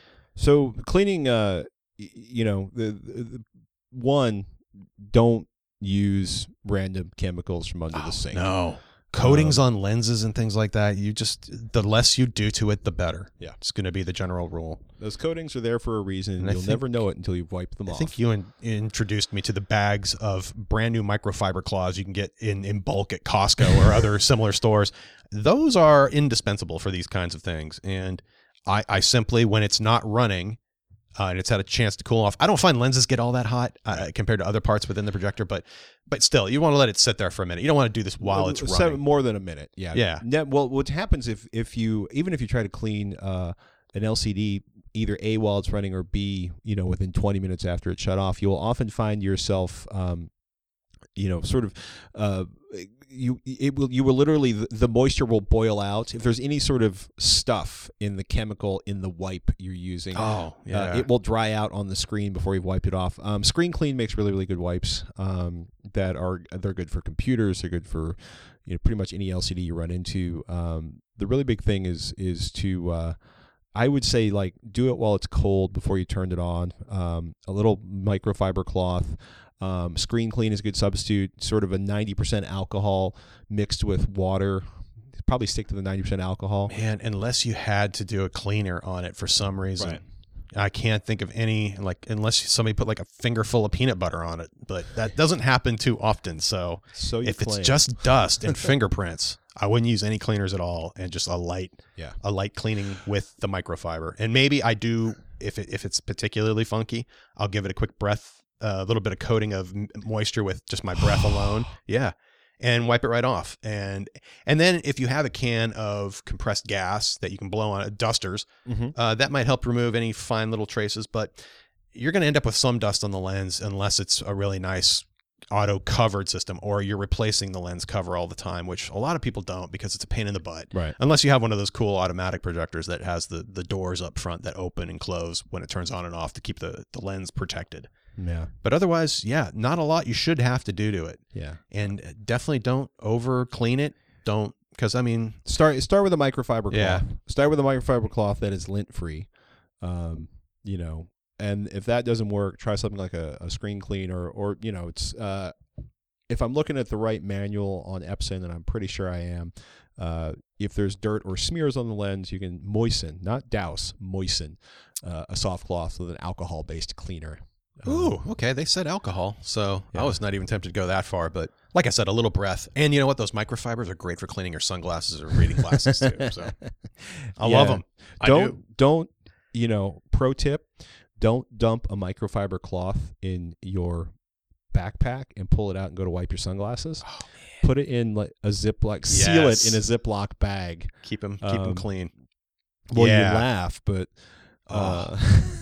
[SPEAKER 1] so cleaning, uh, you know, the, the, the one, don't use random chemicals from under
[SPEAKER 2] oh,
[SPEAKER 1] the sink.
[SPEAKER 2] No. Coatings um, on lenses and things like that, you just, the less you do to it, the better.
[SPEAKER 1] Yeah.
[SPEAKER 2] It's going to be the general rule.
[SPEAKER 1] Those coatings are there for a reason, and,
[SPEAKER 2] and
[SPEAKER 1] you'll
[SPEAKER 2] think,
[SPEAKER 1] never know it until you've wiped them
[SPEAKER 2] I
[SPEAKER 1] off.
[SPEAKER 2] I think you in, introduced me to the bags of brand new microfiber cloths you can get in, in bulk at Costco or other similar stores. Those are indispensable for these kinds of things. And I, I simply, when it's not running, Uh, and it's had a chance to cool off. I don't find lenses get all that hot uh, compared to other parts within the projector, but but still, you want to let it sit there for a minute. You don't want to do this while it's
[SPEAKER 1] Seven,
[SPEAKER 2] running.
[SPEAKER 1] more than a minute. Yeah.
[SPEAKER 2] Yeah.
[SPEAKER 1] Ne- well, what happens if if you even if you try to clean uh, an L C D, either A, while it's running, or B, you know, within twenty minutes after it's shut off, you'll often find yourself, um, you know, sort of. Uh, You it will you will literally the, the moisture will boil out if there's any sort of stuff in the chemical in the wipe you're using.
[SPEAKER 2] Oh, yeah.
[SPEAKER 1] Uh, it will dry out on the screen before you've wiped it off. Um, Screen Clean makes really really good wipes. Um, that are they're good for computers. They're good for you know pretty much any L C D you run into. Um, the really big thing is is to uh, I would say like do it while it's cold before you turn it on. Um, a little microfiber cloth. Um, Screen Clean is a good substitute, sort of a ninety percent alcohol mixed with water. Probably stick to the ninety percent alcohol.
[SPEAKER 2] Man, unless you had to do a cleaner on it for some reason.
[SPEAKER 1] Right.
[SPEAKER 2] I can't think of any, like, unless somebody put like a finger full of peanut butter on it, but that doesn't happen too often. So,
[SPEAKER 1] so you
[SPEAKER 2] if
[SPEAKER 1] claim.
[SPEAKER 2] it's just dust and fingerprints, I wouldn't use any cleaners at all, and just a light,
[SPEAKER 1] yeah.
[SPEAKER 2] a light cleaning with the microfiber. And maybe I do, if it, if it's particularly funky, I'll give it a quick breath. A little bit of coating of moisture with just my breath alone. Yeah. And wipe it right off. And and then if you have a can of compressed gas that you can blow on it, dusters,
[SPEAKER 1] mm-hmm.
[SPEAKER 2] uh, that might help remove any fine little traces. But you're going to end up with some dust on the lens unless it's a really nice auto covered system, or you're replacing the lens cover all the time, which a lot of people don't because it's a pain in the butt.
[SPEAKER 1] Right.
[SPEAKER 2] Unless you have one of those cool automatic projectors that has the, the doors up front that open and close when it turns on and off to keep the, the lens protected.
[SPEAKER 1] Yeah.
[SPEAKER 2] But otherwise, yeah, not a lot you should have to do to it.
[SPEAKER 1] Yeah.
[SPEAKER 2] And definitely don't over clean it. Don't, because I mean,
[SPEAKER 1] start start with a microfiber cloth.
[SPEAKER 2] Yeah.
[SPEAKER 1] Start with a microfiber cloth that is lint free. Um, you know, and if that doesn't work, try something like a, a Screen Clean or or you know, it's uh, if I'm looking at the right manual on Epson, and I'm pretty sure I am, uh, if there's dirt or smears on the lens, you can moisten, not douse, moisten uh, a soft cloth with an alcohol-based cleaner.
[SPEAKER 2] Ooh, okay. They said alcohol, so
[SPEAKER 1] Yeah.
[SPEAKER 2] I was not even tempted to go that far. But like I said, a little breath. And you know what? Those microfibers are great for cleaning your sunglasses or reading glasses too. So I
[SPEAKER 1] Yeah.
[SPEAKER 2] love them. I
[SPEAKER 1] Don't
[SPEAKER 2] do.
[SPEAKER 1] don't you know? Pro tip: don't dump a microfiber cloth in your backpack and pull it out and go to wipe your sunglasses.
[SPEAKER 2] Oh,
[SPEAKER 1] Put it in like a Ziploc. Seal it
[SPEAKER 2] Yes.
[SPEAKER 1] in a Ziploc bag.
[SPEAKER 2] Keep them, keep them
[SPEAKER 1] Um,
[SPEAKER 2] clean.
[SPEAKER 1] Well,
[SPEAKER 2] Yeah.
[SPEAKER 1] you laugh, but. Uh,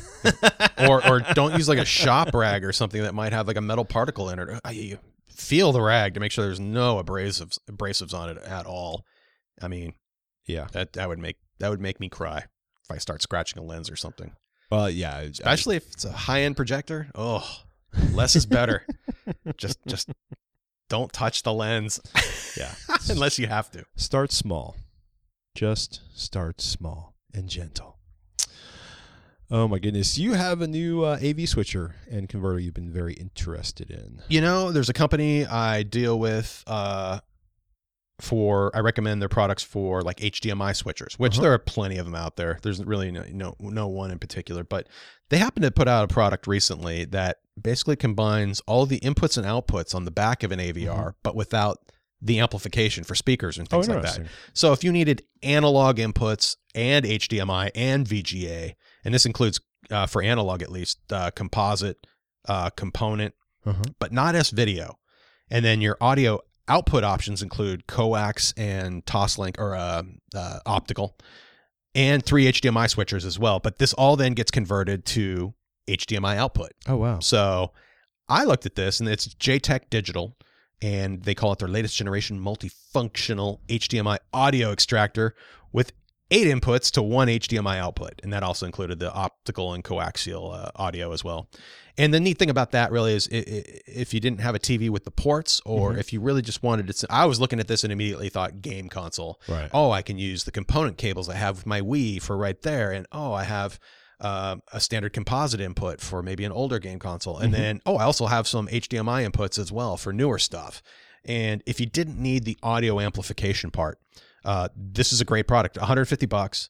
[SPEAKER 2] or or don't use like a shop rag or something that might have like a metal particle in it. Uh, You feel the rag to make sure there's no abrasives abrasives on it at all. I mean,
[SPEAKER 1] yeah.
[SPEAKER 2] that that would make that would make me cry if I start scratching a lens or something.
[SPEAKER 1] Well, yeah. I-
[SPEAKER 2] Especially if it's a high end projector. Oh, less is better. just just don't touch the lens.
[SPEAKER 1] Yeah.
[SPEAKER 2] Unless you have to.
[SPEAKER 1] Start small. Just start small and gentle. Oh my goodness. You have a new uh, A V switcher and converter you've been very interested in.
[SPEAKER 2] You know, there's a company I deal with uh, for, I recommend their products for like H D M I switchers, which
[SPEAKER 1] Uh-huh.
[SPEAKER 2] there are plenty of them out there. There's really no, no, no one in particular, but they happen to put out a product recently that basically combines all the inputs and outputs on the back of an A V R,
[SPEAKER 1] Mhm.
[SPEAKER 2] but without the amplification for speakers and
[SPEAKER 1] Oh,
[SPEAKER 2] things like that.
[SPEAKER 1] interesting.
[SPEAKER 2] So if you needed analog inputs and H D M I and V G A, and this includes uh, for analog at least uh, composite uh, component,
[SPEAKER 1] Uh-huh.
[SPEAKER 2] but not S-video, and then your audio output options include coax and Toslink or uh, uh, optical, and three H D M I switchers as well. But this all then gets converted to H D M I output.
[SPEAKER 1] Oh, wow.
[SPEAKER 2] So I looked at this, and it's J TEC Digital, and they call it their latest generation multifunctional H D M I audio extractor with eight inputs to one H D M I output. And that also included the optical and coaxial uh, audio as well. And the neat thing about that really is i- i- if you didn't have a T V with the ports, or
[SPEAKER 1] Mhm.
[SPEAKER 2] if you really just wanted to, I was looking at this and immediately thought game console.
[SPEAKER 1] Right.
[SPEAKER 2] Oh, I can use the component cables I have with my Wii for right there. And oh, I have uh, a standard composite input for maybe an older game console. And
[SPEAKER 1] Mhm.
[SPEAKER 2] then, oh, I also have some H D M I inputs as well for newer stuff. And if you didn't need the audio amplification part, uh, this is a great product, one hundred fifty bucks.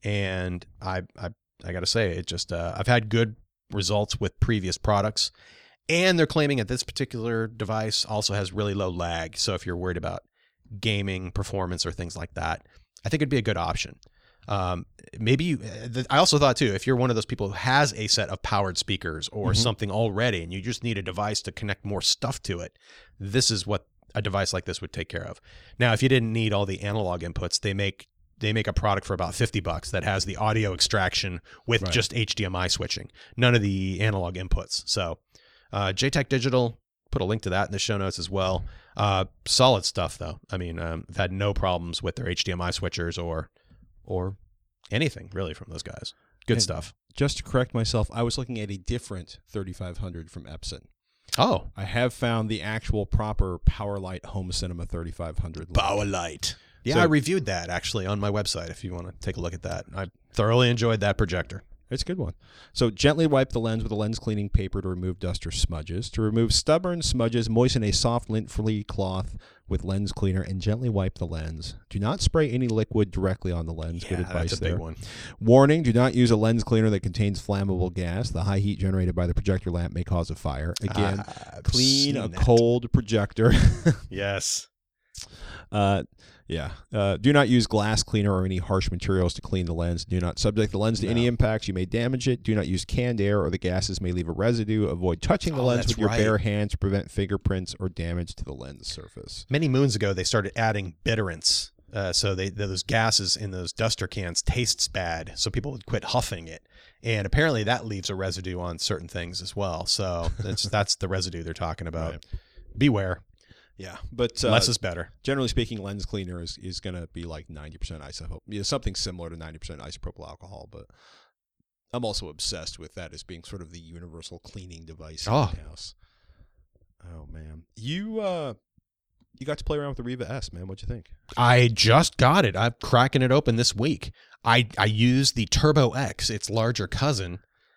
[SPEAKER 2] And I, I, I got to say, it just, uh, I've had good results with previous products. And they're claiming that this particular device also has really low lag. So if you're worried about gaming performance or things like that, I think it'd be a good option. Um, maybe you, I also thought too, if you're one of those people who has a set of powered speakers or
[SPEAKER 1] Mhm.
[SPEAKER 2] something already, and you just need a device to connect more stuff to it, this is what a device like this would take care of. Now, if you didn't need all the analog inputs, they make they make a product for about fifty bucks that has the audio extraction with
[SPEAKER 1] Right.
[SPEAKER 2] just H D M I switching, none of the analog inputs. So, uh, J TEC Digital, put a link to that in the show notes as well. Uh, solid stuff though. I mean, um, I've had no problems with their H D M I switchers or or anything really from those guys. Good
[SPEAKER 1] And-
[SPEAKER 2] stuff.
[SPEAKER 1] Just to correct myself, I was looking at a different thirty-five hundred from Epson.
[SPEAKER 2] Oh,
[SPEAKER 1] I have found the actual proper Powerlight Home Cinema thirty-five hundred. link.
[SPEAKER 2] Powerlight. Yeah,
[SPEAKER 1] So-
[SPEAKER 2] I reviewed that actually on my website if you want to take a look at that. I thoroughly enjoyed that projector.
[SPEAKER 1] It's a good one. So gently wipe the lens with a lens cleaning paper to remove dust or smudges. To remove stubborn smudges, moisten a soft lint-free cloth with lens cleaner and gently wipe the lens. Do not spray any liquid directly on the lens. Good
[SPEAKER 2] Yeah,
[SPEAKER 1] advice
[SPEAKER 2] that's a
[SPEAKER 1] there.
[SPEAKER 2] big one.
[SPEAKER 1] Warning, do not use a lens cleaner that contains flammable gas. The high heat generated by the projector lamp may cause a fire. Again,
[SPEAKER 2] I've
[SPEAKER 1] clean
[SPEAKER 2] seen
[SPEAKER 1] a
[SPEAKER 2] that.
[SPEAKER 1] cold projector.
[SPEAKER 2] Yes.
[SPEAKER 1] Uh, yeah. Uh, do not use glass cleaner or any harsh materials to clean the lens. Do not subject the lens to any
[SPEAKER 2] No.
[SPEAKER 1] impacts. You may damage it. Do not use canned air or the gases may leave a residue. Avoid touching the
[SPEAKER 2] Oh,
[SPEAKER 1] lens
[SPEAKER 2] that's
[SPEAKER 1] with your
[SPEAKER 2] right.
[SPEAKER 1] bare hands to prevent fingerprints or damage to the lens surface.
[SPEAKER 2] Many moons ago, they started adding bitterants. Uh, so they those gases in those duster cans tastes bad, so people would quit huffing it. And apparently that leaves a residue on certain things as well. So that's that's the residue they're talking about.
[SPEAKER 1] Right.
[SPEAKER 2] Beware.
[SPEAKER 1] Yeah, but uh,
[SPEAKER 2] Less is better.
[SPEAKER 1] generally speaking, lens cleaner is, is going to be like ninety percent isopropyl. Yeah, something similar to ninety percent isopropyl alcohol, but I'm also obsessed with that as being sort of the universal cleaning device
[SPEAKER 2] Oh.
[SPEAKER 1] in the house. Oh, man. You uh, you got to play around with the Riva S, man. What'd you think?
[SPEAKER 2] I just got it. I'm cracking it open this week. I, I used the Turbo X, its larger cousin,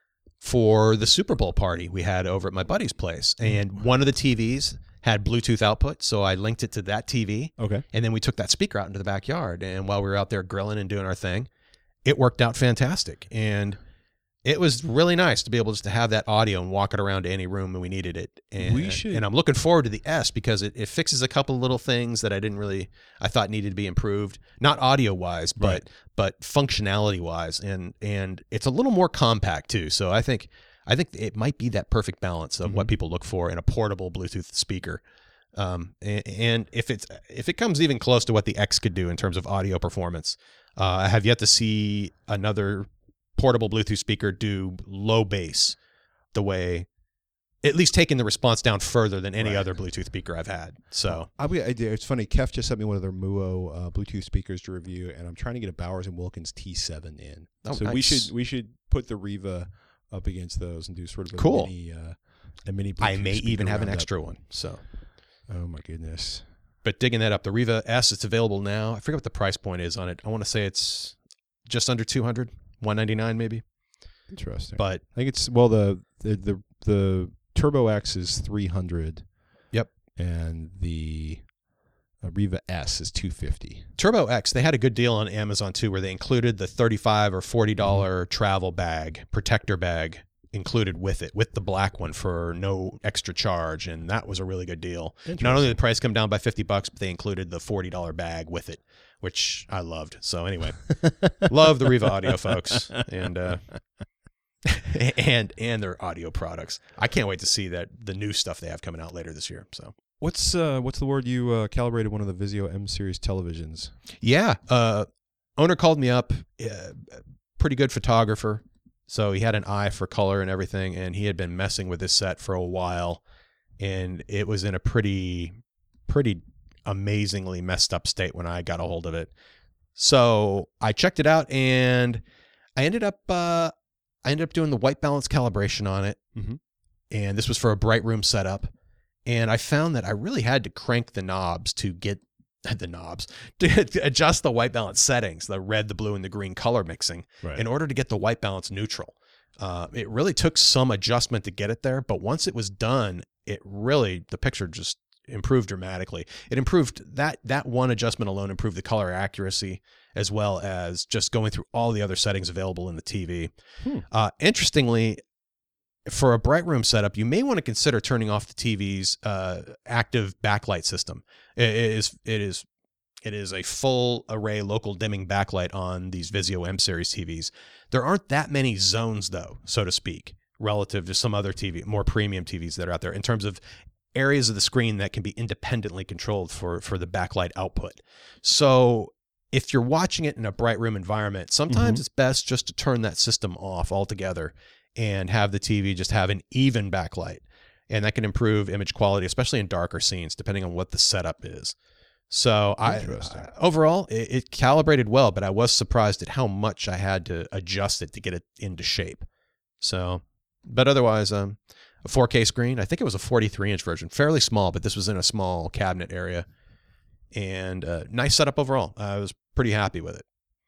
[SPEAKER 2] for the Super Bowl party we had over at my buddy's place. And one of the T Vs had Bluetooth output, so I linked it to that T V.
[SPEAKER 1] Okay.
[SPEAKER 2] And then we took that speaker out into the backyard. And while we were out there grilling and doing our thing, it worked out fantastic. And it was really nice to be able just to have that audio and walk it around to any room when we needed it. And,
[SPEAKER 1] We should-
[SPEAKER 2] and I'm looking forward to the S because it, it fixes a couple of little things that I didn't really, I thought needed to be improved. Not audio wise, but,
[SPEAKER 1] Right.
[SPEAKER 2] but functionality wise. And, and it's a little more compact too. So I think, I think it might be that perfect balance of
[SPEAKER 1] Mm-hmm.
[SPEAKER 2] what people look for in a portable Bluetooth speaker. Um, and, and if it's, if it comes even close to what the X could do in terms of audio performance, uh, I have yet to see another portable Bluetooth speaker do low bass the way, at least taking the response down further than any
[SPEAKER 1] Right.
[SPEAKER 2] other Bluetooth speaker I've had. So
[SPEAKER 1] I'll be, I did- it's funny. Kef just sent me one of their Muo uh, Bluetooth speakers to review, and I'm trying to get a Bowers and Wilkins T seven in.
[SPEAKER 2] Oh,
[SPEAKER 1] so we
[SPEAKER 2] nice.
[SPEAKER 1] should we should put the Riva up against those and do sort of a
[SPEAKER 2] Cool.
[SPEAKER 1] mini uh, a mini.
[SPEAKER 2] I
[SPEAKER 1] Bluetooth
[SPEAKER 2] may
[SPEAKER 1] speaker
[SPEAKER 2] even have an
[SPEAKER 1] roundup.
[SPEAKER 2] extra one. So,
[SPEAKER 1] Oh my goodness!
[SPEAKER 2] but digging that up, the Riva S, it's available now. I forget what the price point is on it. I want to say it's just under two hundred, one ninety-nine maybe.
[SPEAKER 1] Interesting.
[SPEAKER 2] But
[SPEAKER 1] I think it's well the the the, the Turbo X is three hundred.
[SPEAKER 2] Yep.
[SPEAKER 1] And the uh, Riva S is two fifty.
[SPEAKER 2] Turbo X, they had a good deal on Amazon too, where they included the thirty-five or forty dollar
[SPEAKER 1] Mm-hmm.
[SPEAKER 2] travel bag, protector bag included with it, with the black one for no extra charge, and that was a really good deal. Not only did the price come down by fifty bucks, but they included the forty dollar bag with it, which I loved. So anyway, love the Riva Audio folks, and uh, and and their audio products. I can't wait to see that the new stuff they have coming out later this year. So.
[SPEAKER 1] What's uh what's the word you uh, calibrated one of the Vizio M series televisions?
[SPEAKER 2] Yeah. Uh, owner called me up, uh, pretty good photographer. So he had an eye for color and everything, and he had been messing with this set for a while, and it was in a pretty, pretty amazingly messed up state when I got a hold of it. So I checked it out, and I ended up, uh, I ended up doing the white balance calibration on it,
[SPEAKER 1] Mhm.
[SPEAKER 2] and this was for a bright room setup. And I found that I really had to crank the knobs to get the knobs to, to adjust the white balance settings, the red, the blue, and the green color mixing,
[SPEAKER 1] Right.
[SPEAKER 2] in order to get the white balance neutral. Uh, it really took some adjustment to get it there, but once it was done, it really, the picture just improved dramatically. It improved that, that one adjustment alone improved the color accuracy, as well as just going through all the other settings available in the T V.
[SPEAKER 1] Hmm.
[SPEAKER 2] Uh, interestingly, for a bright room setup, you may want to consider turning off the T V's uh, active backlight system. It is it is it is a full array local dimming backlight on these Vizio M series T Vs. There aren't that many zones, though, so to speak, relative to some other T V, more premium T Vs that are out there in terms of areas of the screen that can be independently controlled for for the backlight output. So if you're watching it in a bright room environment, sometimes
[SPEAKER 1] Mhm.
[SPEAKER 2] it's best just to turn that system off altogether and have the T V just have an even backlight. And that can improve image quality, especially in darker scenes, depending on what the setup is. So I,
[SPEAKER 1] Interesting.
[SPEAKER 2] I- overall, it, it calibrated well, but I was surprised at how much I had to adjust it to get it into shape. So, but otherwise, um, a four K screen. I think it was a forty-three inch version, fairly small, but this was in a small cabinet area. And uh, nice setup overall. I was pretty happy with it.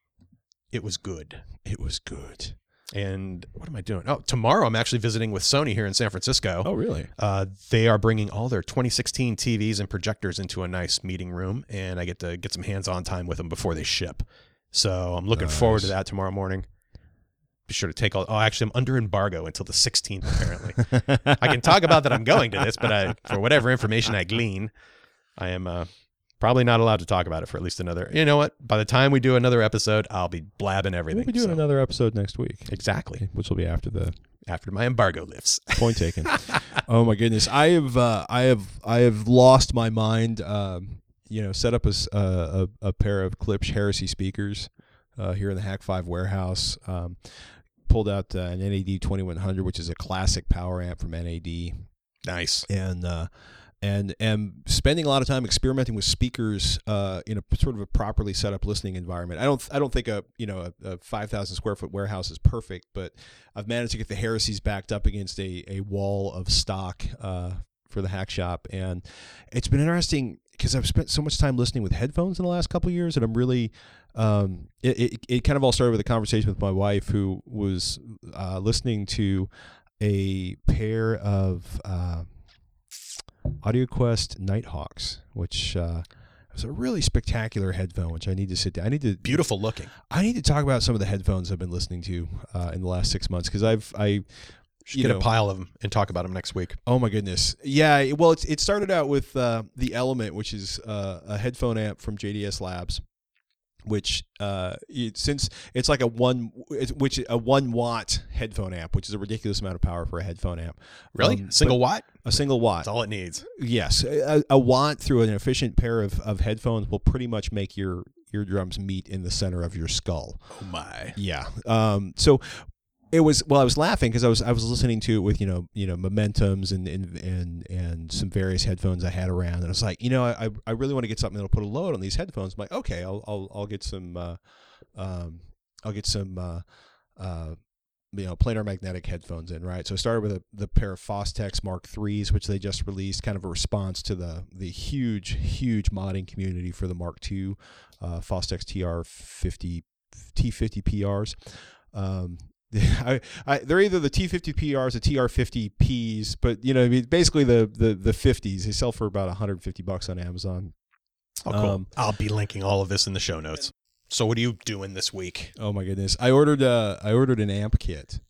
[SPEAKER 2] It was good.
[SPEAKER 1] It was good.
[SPEAKER 2] And what am I doing? Oh, tomorrow I'm actually visiting with Sony here in San Francisco.
[SPEAKER 1] Oh, really?
[SPEAKER 2] Uh, they are bringing all their twenty sixteen T Vs and projectors into a nice meeting room, and I get to get some hands-on time with them before they ship. So I'm looking
[SPEAKER 1] Nice.
[SPEAKER 2] forward to that tomorrow morning. Be sure to take all. Oh, actually, I'm under embargo until the sixteenth. Apparently, I can talk about that I'm going to this, but I, for whatever information I glean, I am uh, probably not allowed to talk about it for at least another. You know what? By the time we do another episode, I'll be blabbing everything.
[SPEAKER 1] We'll be doing
[SPEAKER 2] so-
[SPEAKER 1] another episode next week,
[SPEAKER 2] exactly
[SPEAKER 1] which will be after the
[SPEAKER 2] after my embargo lifts.
[SPEAKER 1] point taken. Oh my goodness, I have uh, I have I have lost my mind. Um, you know, set up a, s- uh, a a pair of Klipsch Heresy speakers uh, here in the Hack Five warehouse. Um, pulled out uh, an N A D twenty-one hundred, which is a classic power amp from N A D,
[SPEAKER 2] Nice.
[SPEAKER 1] and uh, and am spending a lot of time experimenting with speakers uh, in a sort of a properly set up listening environment. I don't I don't think a you know a, a five thousand square foot warehouse is perfect, but I've managed to get the Heresies backed up against a a wall of stock uh, for the Hack Shop, and it's been interesting because I've spent so much time listening with headphones in the last couple of years, and I'm really um, it, it it kind of all started with a conversation with my wife who was uh, listening to a pair of uh, AudioQuest Nighthawks, which uh, was a really spectacular headphone, which I need to sit down. I need to
[SPEAKER 2] Beautiful looking.
[SPEAKER 1] I need to talk about some of the headphones I've been listening to uh, in the last six months because I've I.
[SPEAKER 2] You get know, a pile of them and talk about them next week.
[SPEAKER 1] Oh my goodness, yeah. Well, it's, it started out with uh, the Element, which is uh, a headphone amp from J D S Labs, which uh, it, since it's like a one, it's, which a one watt headphone amp, which is a ridiculous amount of power for a headphone amp.
[SPEAKER 2] Really, um, single watt?
[SPEAKER 1] A single watt.
[SPEAKER 2] That's all it needs.
[SPEAKER 1] Yes, a, a watt through an efficient pair of, of headphones will pretty much make your eardrums meet in the center of your skull.
[SPEAKER 2] Oh my.
[SPEAKER 1] Yeah. Um. So. It was well. I was laughing because I was I was listening to it with you know you know Momentums and and and, and some various headphones I had around, and I was like, you know, I I really want to get something that'll put a load on these headphones. I'm like, okay, I'll I'll I'll get some uh, um, I'll get some uh, uh, you know planar magnetic headphones in, right? So I started with a, the pair of Fostex Mark threes, which they just released, kind of a response to the the huge huge modding community for the Mark two uh, Fostex T R fifty T fifty P Rs. Um, I, I, they're either the T fifty P Rs or T R fifty Ps, but you know, I mean, basically the, the, the fifties. They sell for about one hundred fifty bucks on Amazon.
[SPEAKER 2] Oh, cool. Um, I'll be linking all of this in the show notes. So, what are you doing this week?
[SPEAKER 1] Oh my goodness, I ordered uh I ordered an amp kit.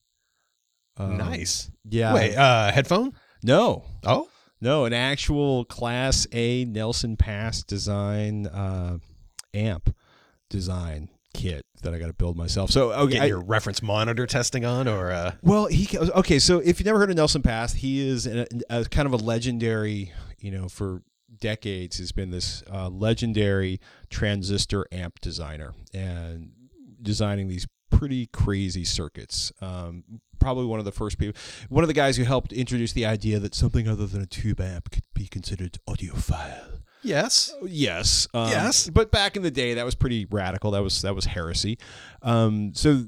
[SPEAKER 2] Um, nice.
[SPEAKER 1] Yeah.
[SPEAKER 2] Wait, uh, headphone?
[SPEAKER 1] No.
[SPEAKER 2] Oh,
[SPEAKER 1] no, an actual Class A Nelson Pass design uh, amp design kit that I got to build myself. So okay,
[SPEAKER 2] get
[SPEAKER 1] I,
[SPEAKER 2] your reference monitor testing on, or uh...
[SPEAKER 1] well, he okay. So if you've never heard of Nelson Pass, he is a, a kind of a legendary. You know, for decades has been this uh, legendary transistor amp designer and designing these pretty crazy circuits. Um, probably one of the first people, one of the guys who helped introduce the idea that something other than a tube amp could be considered audiophile.
[SPEAKER 2] Yes.
[SPEAKER 1] Yes. Um,
[SPEAKER 2] yes.
[SPEAKER 1] But back in the day, that was pretty radical. That was that was heresy. Um, so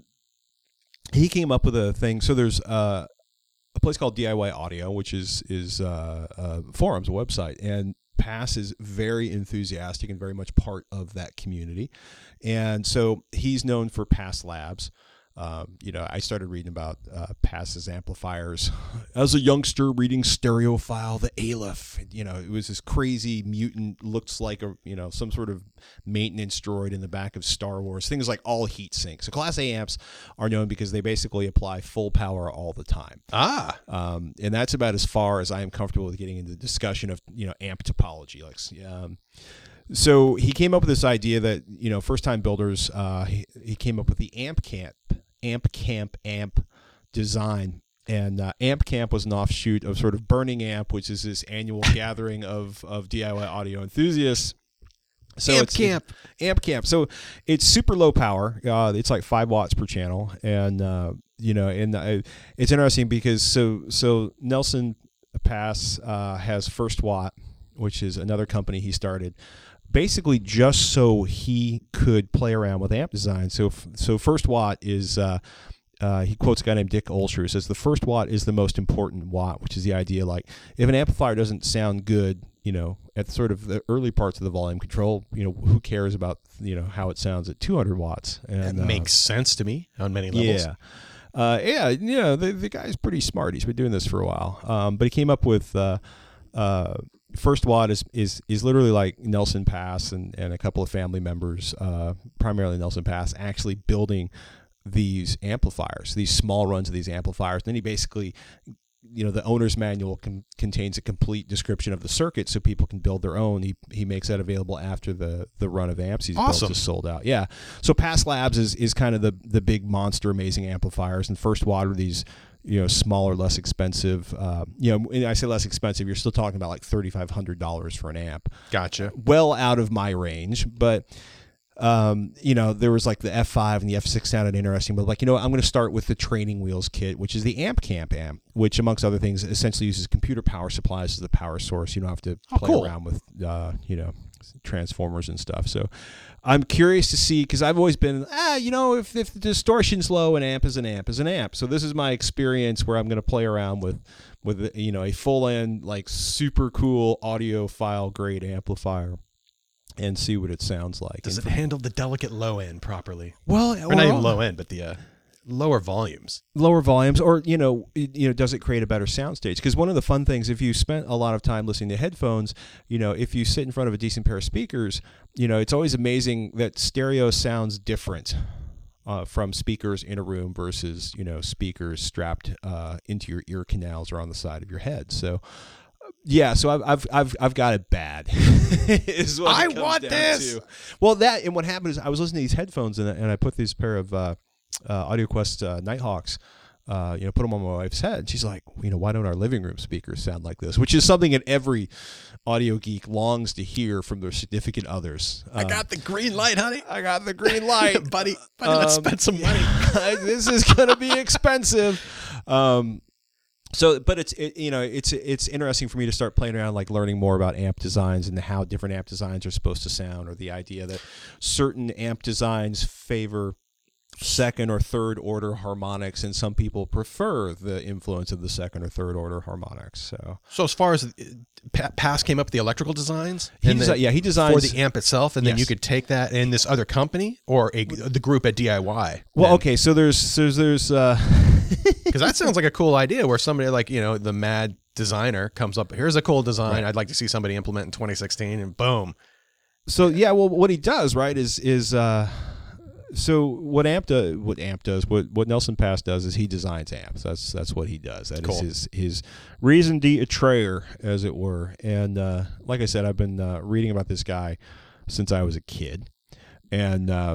[SPEAKER 1] he came up with a thing. So there's uh, a place called D I Y Audio, which is is uh, uh, forums, a website, and Pass is very enthusiastic and very much part of that community. And so he's known for Pass Labs. Um, you know, I started reading about uh, Pass's amplifiers as a youngster, reading Stereophile, the Aleph. You know, it was this crazy mutant, looks like a you know some sort of maintenance droid in the back of Star Wars. Things like all heat sink. So Class A amps are known because they basically apply full power all the time.
[SPEAKER 2] Ah,
[SPEAKER 1] um, and that's about as far as I am comfortable with getting into the discussion of you know amp topology. Like, um, so he came up with this idea that you know first time builders. Uh, he, he came up with the amp camp. Amp Camp amp design, and uh, Amp Camp was an offshoot of sort of Burning Amp, which is this annual gathering of of D I Y audio enthusiasts. So
[SPEAKER 2] Amp
[SPEAKER 1] it's
[SPEAKER 2] Camp,
[SPEAKER 1] it, Amp Camp. So it's super low power. Uh, it's like five watts per channel, and uh, you know, and uh, it's interesting because so so Nelson Pass uh, has First Watt, which is another company he started. Basically, just so he could play around with amp design. So, so First Watt is, uh, uh, he quotes a guy named Dick Olsher who says the first watt is the most important watt, which is the idea like if an amplifier doesn't sound good, you know, at sort of the early parts of the volume control, you know, who cares about, you know, how it sounds at two hundred watts?
[SPEAKER 2] And that makes uh, sense to me on many levels.
[SPEAKER 1] Yeah. Uh, yeah, you know, the, the guy's pretty smart. He's been doing this for a while. Um, but he came up with, uh, uh, First Watt is, is is literally like Nelson Pass and, and a couple of family members, uh, primarily Nelson Pass, actually building these amplifiers, these small runs of these amplifiers. Then he basically, you know, the owner's manual con- contains a complete description of the circuit so people can build their own. He he makes that available after the, the run of amps he's
[SPEAKER 2] awesome.
[SPEAKER 1] built is sold out. Yeah. So Pass Labs is, is kind of the, the big monster amazing amplifiers, and First Watt are these you know, smaller, less expensive. Uh, you know, and I say less expensive, you're still talking about like thirty-five hundred dollars for an amp.
[SPEAKER 2] Gotcha.
[SPEAKER 1] Well out of my range, but, um, you know, there was like the F five and the F six sounded interesting, but like, you know, I'm going to start with the Training Wheels kit, which is the Amp Camp amp, which amongst other things essentially uses computer power supplies as the power source. You don't have to
[SPEAKER 2] oh,
[SPEAKER 1] play
[SPEAKER 2] cool.
[SPEAKER 1] around with, uh, you know, transformers and stuff. So I'm curious to see, because I've always been, ah, you know, if, if the distortion's low, an amp is an amp is an amp. So this is my experience where I'm going to play around with, with you know, a full-end, like, super cool audiophile grade amplifier and see what it sounds like.
[SPEAKER 2] Does
[SPEAKER 1] and
[SPEAKER 2] it handle the delicate low end properly?
[SPEAKER 1] Well,
[SPEAKER 2] or not even low end, but the... Uh... lower volumes.
[SPEAKER 1] Lower volumes, or you know, you know, does it create a better soundstage? Because one of the fun things, if you spent a lot of time listening to headphones, you know, if you sit in front of a decent pair of speakers, you know, it's always amazing that stereo sounds different uh, from speakers in a room versus, you know, speakers strapped uh, into your ear canals or on the side of your head. So. Yeah, so I've I've I've I've got it bad. is what
[SPEAKER 2] I
[SPEAKER 1] it comes
[SPEAKER 2] want
[SPEAKER 1] down
[SPEAKER 2] this.
[SPEAKER 1] to. Well, that and what happened is I was listening to these headphones and, and I put these pair of uh, uh, AudioQuest uh, Nighthawks, uh, you know, put them on my wife's head. And she's like, you know, why don't our living room speakers sound like this? Which is something that every audio geek longs to hear from their significant others.
[SPEAKER 2] I got the green light, honey.
[SPEAKER 1] I got the green light,
[SPEAKER 2] buddy. Buddy, let's
[SPEAKER 1] um,
[SPEAKER 2] spend some money.
[SPEAKER 1] This is gonna be expensive. Um, So, but it's it, you know it's it's interesting for me to start playing around, like learning more about amp designs and how different amp designs are supposed to sound, or the idea that certain amp designs favor second or third order harmonics, and some people prefer the influence of the second or third order harmonics. So,
[SPEAKER 2] so as far as uh, Pass came up with the electrical designs,
[SPEAKER 1] he
[SPEAKER 2] and
[SPEAKER 1] desi-
[SPEAKER 2] then
[SPEAKER 1] yeah, he designs
[SPEAKER 2] for the amp itself, and then
[SPEAKER 1] Yes.
[SPEAKER 2] you could take that in this other company or a, the group at D I Y.
[SPEAKER 1] Well, okay, so there's there's there's. Uh,
[SPEAKER 2] Because that sounds like a cool idea where somebody like, you know, the mad designer comes up, here's a cool design
[SPEAKER 1] Right.
[SPEAKER 2] I'd like to see somebody implement in twenty sixteen, and boom.
[SPEAKER 1] So yeah, well, what he does, right, is is uh, so what amp does, what amp does, what what Nelson Pass does is he designs amps. That's that's what he does. That
[SPEAKER 2] Cool.
[SPEAKER 1] is his his raison d'être, as it were. And uh, like I said, I've been uh, reading about this guy since I was a kid, and uh,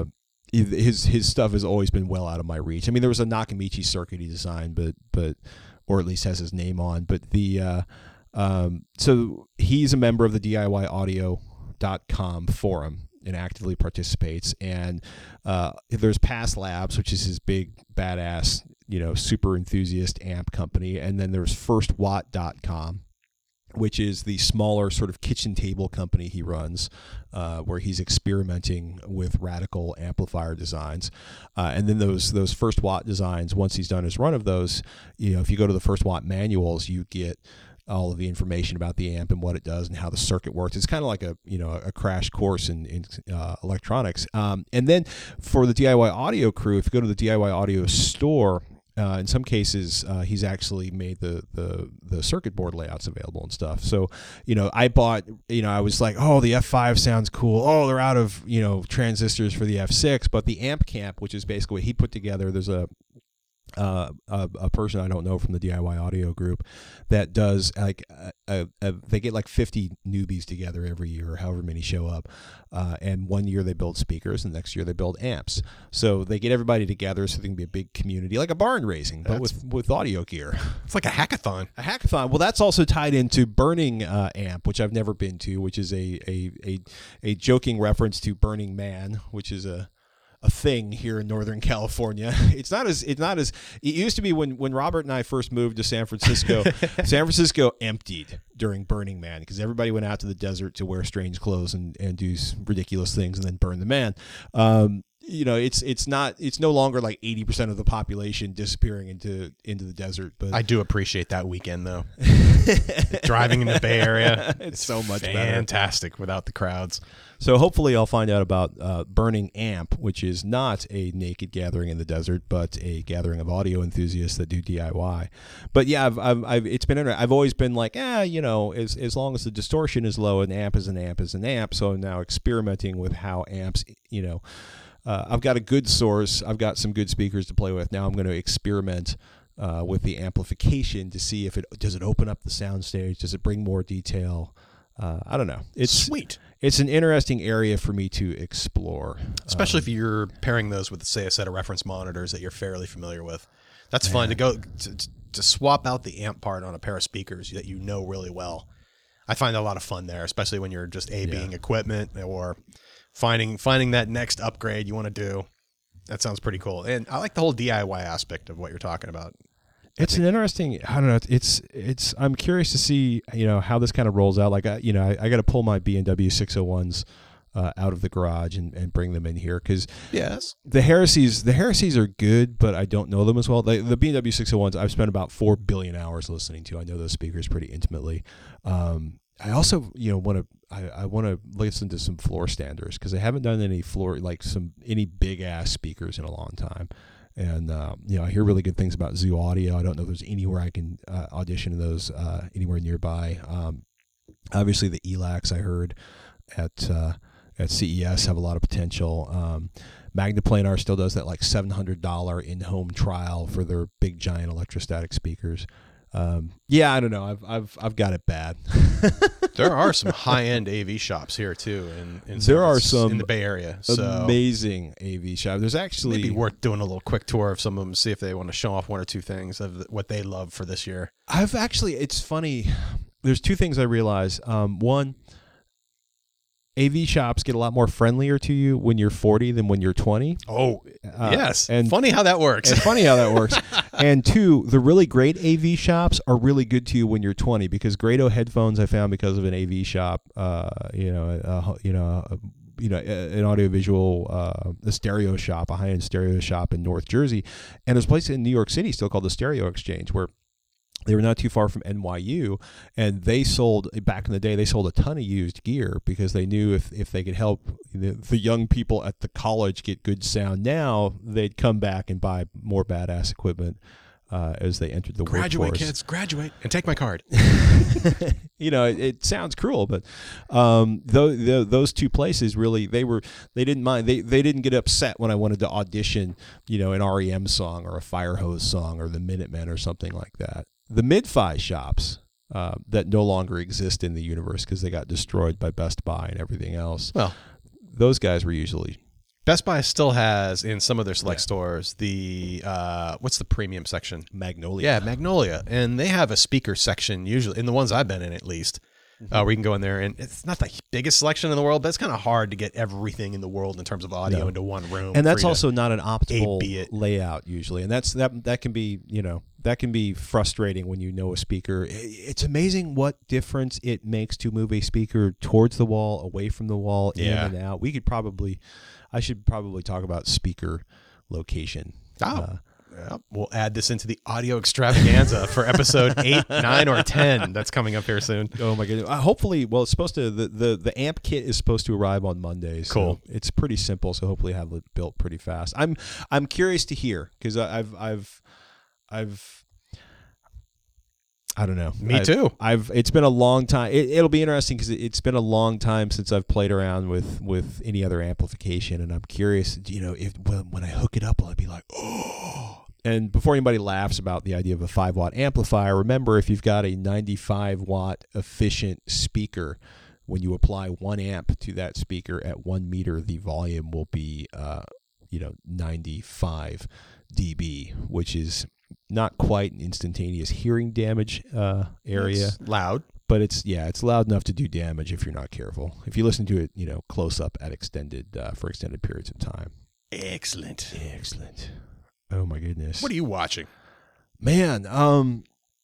[SPEAKER 1] his his stuff has always been well out of my reach. I mean, there was a Nakamichi circuit he designed, but but or at least has his name on. But the uh, um, so he's a member of the D I Y audio dot com forum and actively participates. And uh, there's Pass Labs, which is his big badass, you know, super enthusiast amp company, and then there's first watt dot com, which is the smaller sort of kitchen table company he runs, uh, where he's experimenting with radical amplifier designs. Uh, and then those those First Watt designs, once he's done his run of those, you know, if you go to the First Watt manuals, you get all of the information about the amp and what it does and how the circuit works. It's kind of like a you know a crash course in, in uh, electronics. Um, and then for the D I Y audio crew, if you go to the D I Y audio store, Uh, in some cases, uh, he's actually made the, the the circuit board layouts available and stuff. So, you know, I bought, you know, I was like, oh, the F five sounds cool. Oh, they're out of, you know, transistors for the F six. But the amp camp, which is basically what he put together, there's a uh, a, a person I don't know from the D I Y audio group that does like a, a, a, they get like fifty newbies together every year, or however many show up, uh, and one year they build speakers and next year they build amps. So they get everybody together so they can be a big community, like a barn raising, but
[SPEAKER 2] That's-
[SPEAKER 1] with with audio gear.
[SPEAKER 2] It's like a hackathon.
[SPEAKER 1] A hackathon. Well, that's also tied into Burning uh, Amp, which I've never been to, which is a a a, a joking reference to Burning Man, which is a a thing here in Northern California. It's not as it's not as it used to be when when Robert and I first moved to San Francisco. San Francisco emptied during Burning Man because everybody went out to the desert to wear strange clothes and and do ridiculous things and then burn the man. Um, you know, it's it's not it's no longer like eighty percent of the population disappearing into into the desert. But
[SPEAKER 2] I do appreciate that weekend though. Driving in the Bay Area,
[SPEAKER 1] it's so much better.
[SPEAKER 2] fantastic without the crowds.
[SPEAKER 1] So hopefully I'll find out about uh, Burning Amp, which is not a naked gathering in the desert, but a gathering of audio enthusiasts that do D I Y. But yeah, I've, I've, I've it's been interesting. I've always been like, ah, you know, as as long as the distortion is low, an amp is an amp is an amp. So I'm now experimenting with how amps, you know, uh, I've got a good source. I've got some good speakers to play with. Now I'm going to experiment uh, with the amplification to see if it does it open up the soundstage, does it bring more detail. Uh, I don't know. It's
[SPEAKER 2] sweet.
[SPEAKER 1] It's an interesting area for me to explore,
[SPEAKER 2] Especially
[SPEAKER 1] um,
[SPEAKER 2] if you're pairing those with, say, a set of reference monitors that you're fairly familiar with. That's fun to go to, to swap out the amp part on a pair of speakers that you know really well. I find a lot of fun there, especially when you're just A Bing
[SPEAKER 1] Yeah.
[SPEAKER 2] equipment or finding finding that next upgrade you want to do. That sounds pretty cool. And I like the whole D I Y aspect of what you're talking about.
[SPEAKER 1] It's an interesting. I don't know. It's it's. I'm curious to see, you know, how this kind of rolls out. Like, I, you know, I, I got to pull my B M W six oh ones uh, out of the garage and, and bring them in here because
[SPEAKER 2] Yes.
[SPEAKER 1] the heresies the heresies are good, but I don't know them as well. The, the B M W six oh ones I've spent about four billion hours listening to. I know those speakers pretty intimately. Um, I also, you know, want to I, I want to listen to some floor standers because I haven't done any floor like some any big ass speakers in a long time. And uh, you know, I hear really good things about Zoo Audio. I don't know if there's anywhere I can uh, audition in those uh, anywhere nearby. Um, obviously, the E L A Cs I heard at uh, at C E S have a lot of potential. Um, Magnaplanar still does that like seven hundred dollars in-home trial for their big giant electrostatic speakers. Um, yeah, I don't know. I've I've I've got it bad.
[SPEAKER 2] There are some high-end A V shops here too, in, in
[SPEAKER 1] there are some
[SPEAKER 2] in the Bay Area. So
[SPEAKER 1] amazing A V shops. There's actually
[SPEAKER 2] maybe worth doing a little quick tour of some of them, see if they want to show off one or two things of what they love for this year.
[SPEAKER 1] I've actually, it's funny. There's two things I realize. Um, one, A V shops get a lot more friendlier to you when you're forty than when you're twenty.
[SPEAKER 2] Oh,
[SPEAKER 1] uh,
[SPEAKER 2] yes.
[SPEAKER 1] And
[SPEAKER 2] funny how that works.
[SPEAKER 1] And funny how that works. And two, the really great A V shops are really good to you when you're twenty, because Grado headphones I found because of an A V shop, uh, you know, uh, you know, uh, you know, an audiovisual, uh, a stereo shop, a high-end stereo shop in North Jersey, and there's a place in New York City still called the Stereo Exchange where they were not too far from N Y U, and they sold, back in the day, they sold a ton of used gear because they knew if, if they could help the, the young people at the college get good sound now, they'd come back and buy more badass equipment uh, as they entered the
[SPEAKER 2] graduate,
[SPEAKER 1] workforce.
[SPEAKER 2] kids, graduate, and take my card.
[SPEAKER 1] You know, it, it sounds cruel, but um, th- th- those two places really, they were, they didn't mind. They they didn't get upset when I wanted to audition, you know, an R E M song or a Firehose song or the Minutemen or something like that. The mid-fi shops uh, that no longer exist in the universe because they got destroyed by Best Buy and everything else.
[SPEAKER 2] Well,
[SPEAKER 1] those guys were usually
[SPEAKER 2] Best Buy still has in some of their select
[SPEAKER 1] yeah.
[SPEAKER 2] stores the uh, what's the premium section?
[SPEAKER 1] Magnolia.
[SPEAKER 2] Yeah, Magnolia, and they have a speaker section usually in the ones I've been in at least. Mm-hmm. Uh, where you can go in there, and it's not the biggest selection in the world, but it's kind of hard to get everything in the world in terms of audio
[SPEAKER 1] no.
[SPEAKER 2] into one room.
[SPEAKER 1] And that's also not an optimal
[SPEAKER 2] it.
[SPEAKER 1] layout usually, and that's that that can be you know that can be frustrating when you know a speaker. It's amazing what difference it makes to move a speaker towards the wall, away from the wall,
[SPEAKER 2] yeah.
[SPEAKER 1] in and out. We could probably, I should probably talk about speaker location.
[SPEAKER 2] Oh.
[SPEAKER 1] Uh,
[SPEAKER 2] Yep. We'll add this into the audio extravaganza for episode eight, nine, or ten. That's coming up here soon.
[SPEAKER 1] Oh my goodness! Uh, hopefully, well, it's supposed to the, the the amp kit is supposed to arrive on Monday. So
[SPEAKER 2] cool.
[SPEAKER 1] It's pretty simple, so hopefully have it built pretty fast. I'm I'm curious to hear because I've I've I've I don't know.
[SPEAKER 2] Me
[SPEAKER 1] I've,
[SPEAKER 2] too.
[SPEAKER 1] I've it's been a long time. It, it'll be interesting because it, it's been a long time since I've played around with with any other amplification, and I'm curious. You know, if when, when I hook it up, will I be like, oh? And before anybody laughs about the idea of a five watt amplifier, remember if you've got a ninety-five watt efficient speaker, when you apply one amp to that speaker at one meter, the volume will be, uh, you know, ninety-five decibels, which is not quite an instantaneous hearing damage uh, area.
[SPEAKER 2] It's loud.
[SPEAKER 1] But it's, yeah, it's loud enough to do damage if you're not careful. If you listen to it, you know, close up at extended, uh, for extended periods of time.
[SPEAKER 2] Excellent.
[SPEAKER 1] Excellent. Oh my goodness!
[SPEAKER 2] What are you watching,
[SPEAKER 1] man? Um,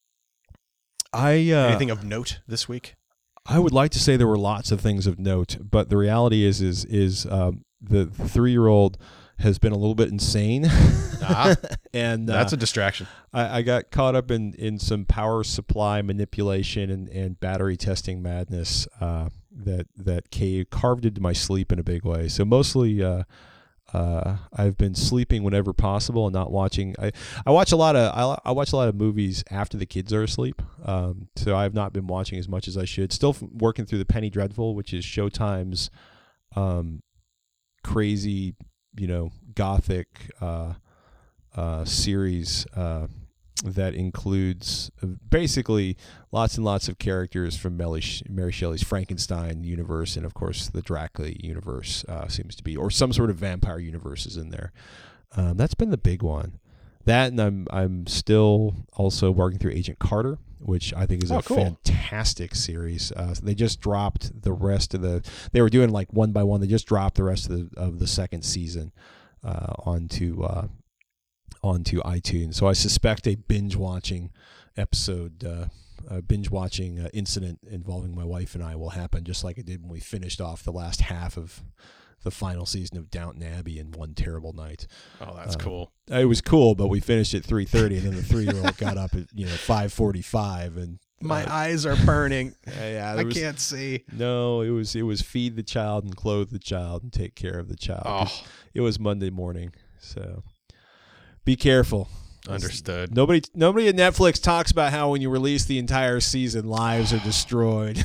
[SPEAKER 1] I uh,
[SPEAKER 2] anything of note this week?
[SPEAKER 1] I would like to say there were lots of things of note, but the reality is, is, is um, the three-year-old has been a little bit insane,
[SPEAKER 2] ah,
[SPEAKER 1] and uh,
[SPEAKER 2] that's a distraction.
[SPEAKER 1] I, I got caught up in, in some power supply manipulation and, and battery testing madness uh, that that ca- carved into my sleep in a big way. So mostly. Uh, Uh, I've been sleeping whenever possible and not watching. I, I watch a lot of I, I watch a lot of movies after the kids are asleep. Um, so I have not been watching as much as I should. Still f- working through the Penny Dreadful, which is Showtime's um, crazy, you know, gothic uh, uh, series uh, that includes basically lots and lots of characters from Mary, Mary Shelley's Frankenstein universe, and of course the Dracula universe uh, seems to be, or some sort of vampire universe is in there. Um, that's been the big one. That, and I'm I'm still also working through Agent Carter, which I think is
[SPEAKER 2] oh,
[SPEAKER 1] a
[SPEAKER 2] cool.
[SPEAKER 1] fantastic series. Uh, so they just dropped the rest of the. They were doing like one by one. They just dropped the rest of the of the second season uh, onto. Uh, onto iTunes. So I suspect a binge watching episode, uh, a binge watching uh, incident involving my wife and I will happen, just like it did when we finished off the last half of the final season of Downton Abbey in one terrible night.
[SPEAKER 2] Oh, that's
[SPEAKER 1] uh,
[SPEAKER 2] cool.
[SPEAKER 1] It was cool, but we finished at three thirty, and then the three-year-old got up at you know five forty-five, and
[SPEAKER 2] my
[SPEAKER 1] uh,
[SPEAKER 2] eyes are burning.
[SPEAKER 1] yeah,
[SPEAKER 2] I
[SPEAKER 1] was,
[SPEAKER 2] can't see.
[SPEAKER 1] No, it was it was feed the child and clothe the child and take care of the child.
[SPEAKER 2] Oh.
[SPEAKER 1] It was Monday morning, so. Be careful.
[SPEAKER 2] Understood.
[SPEAKER 1] Nobody nobody at Netflix talks about how when you release the entire season, lives are destroyed.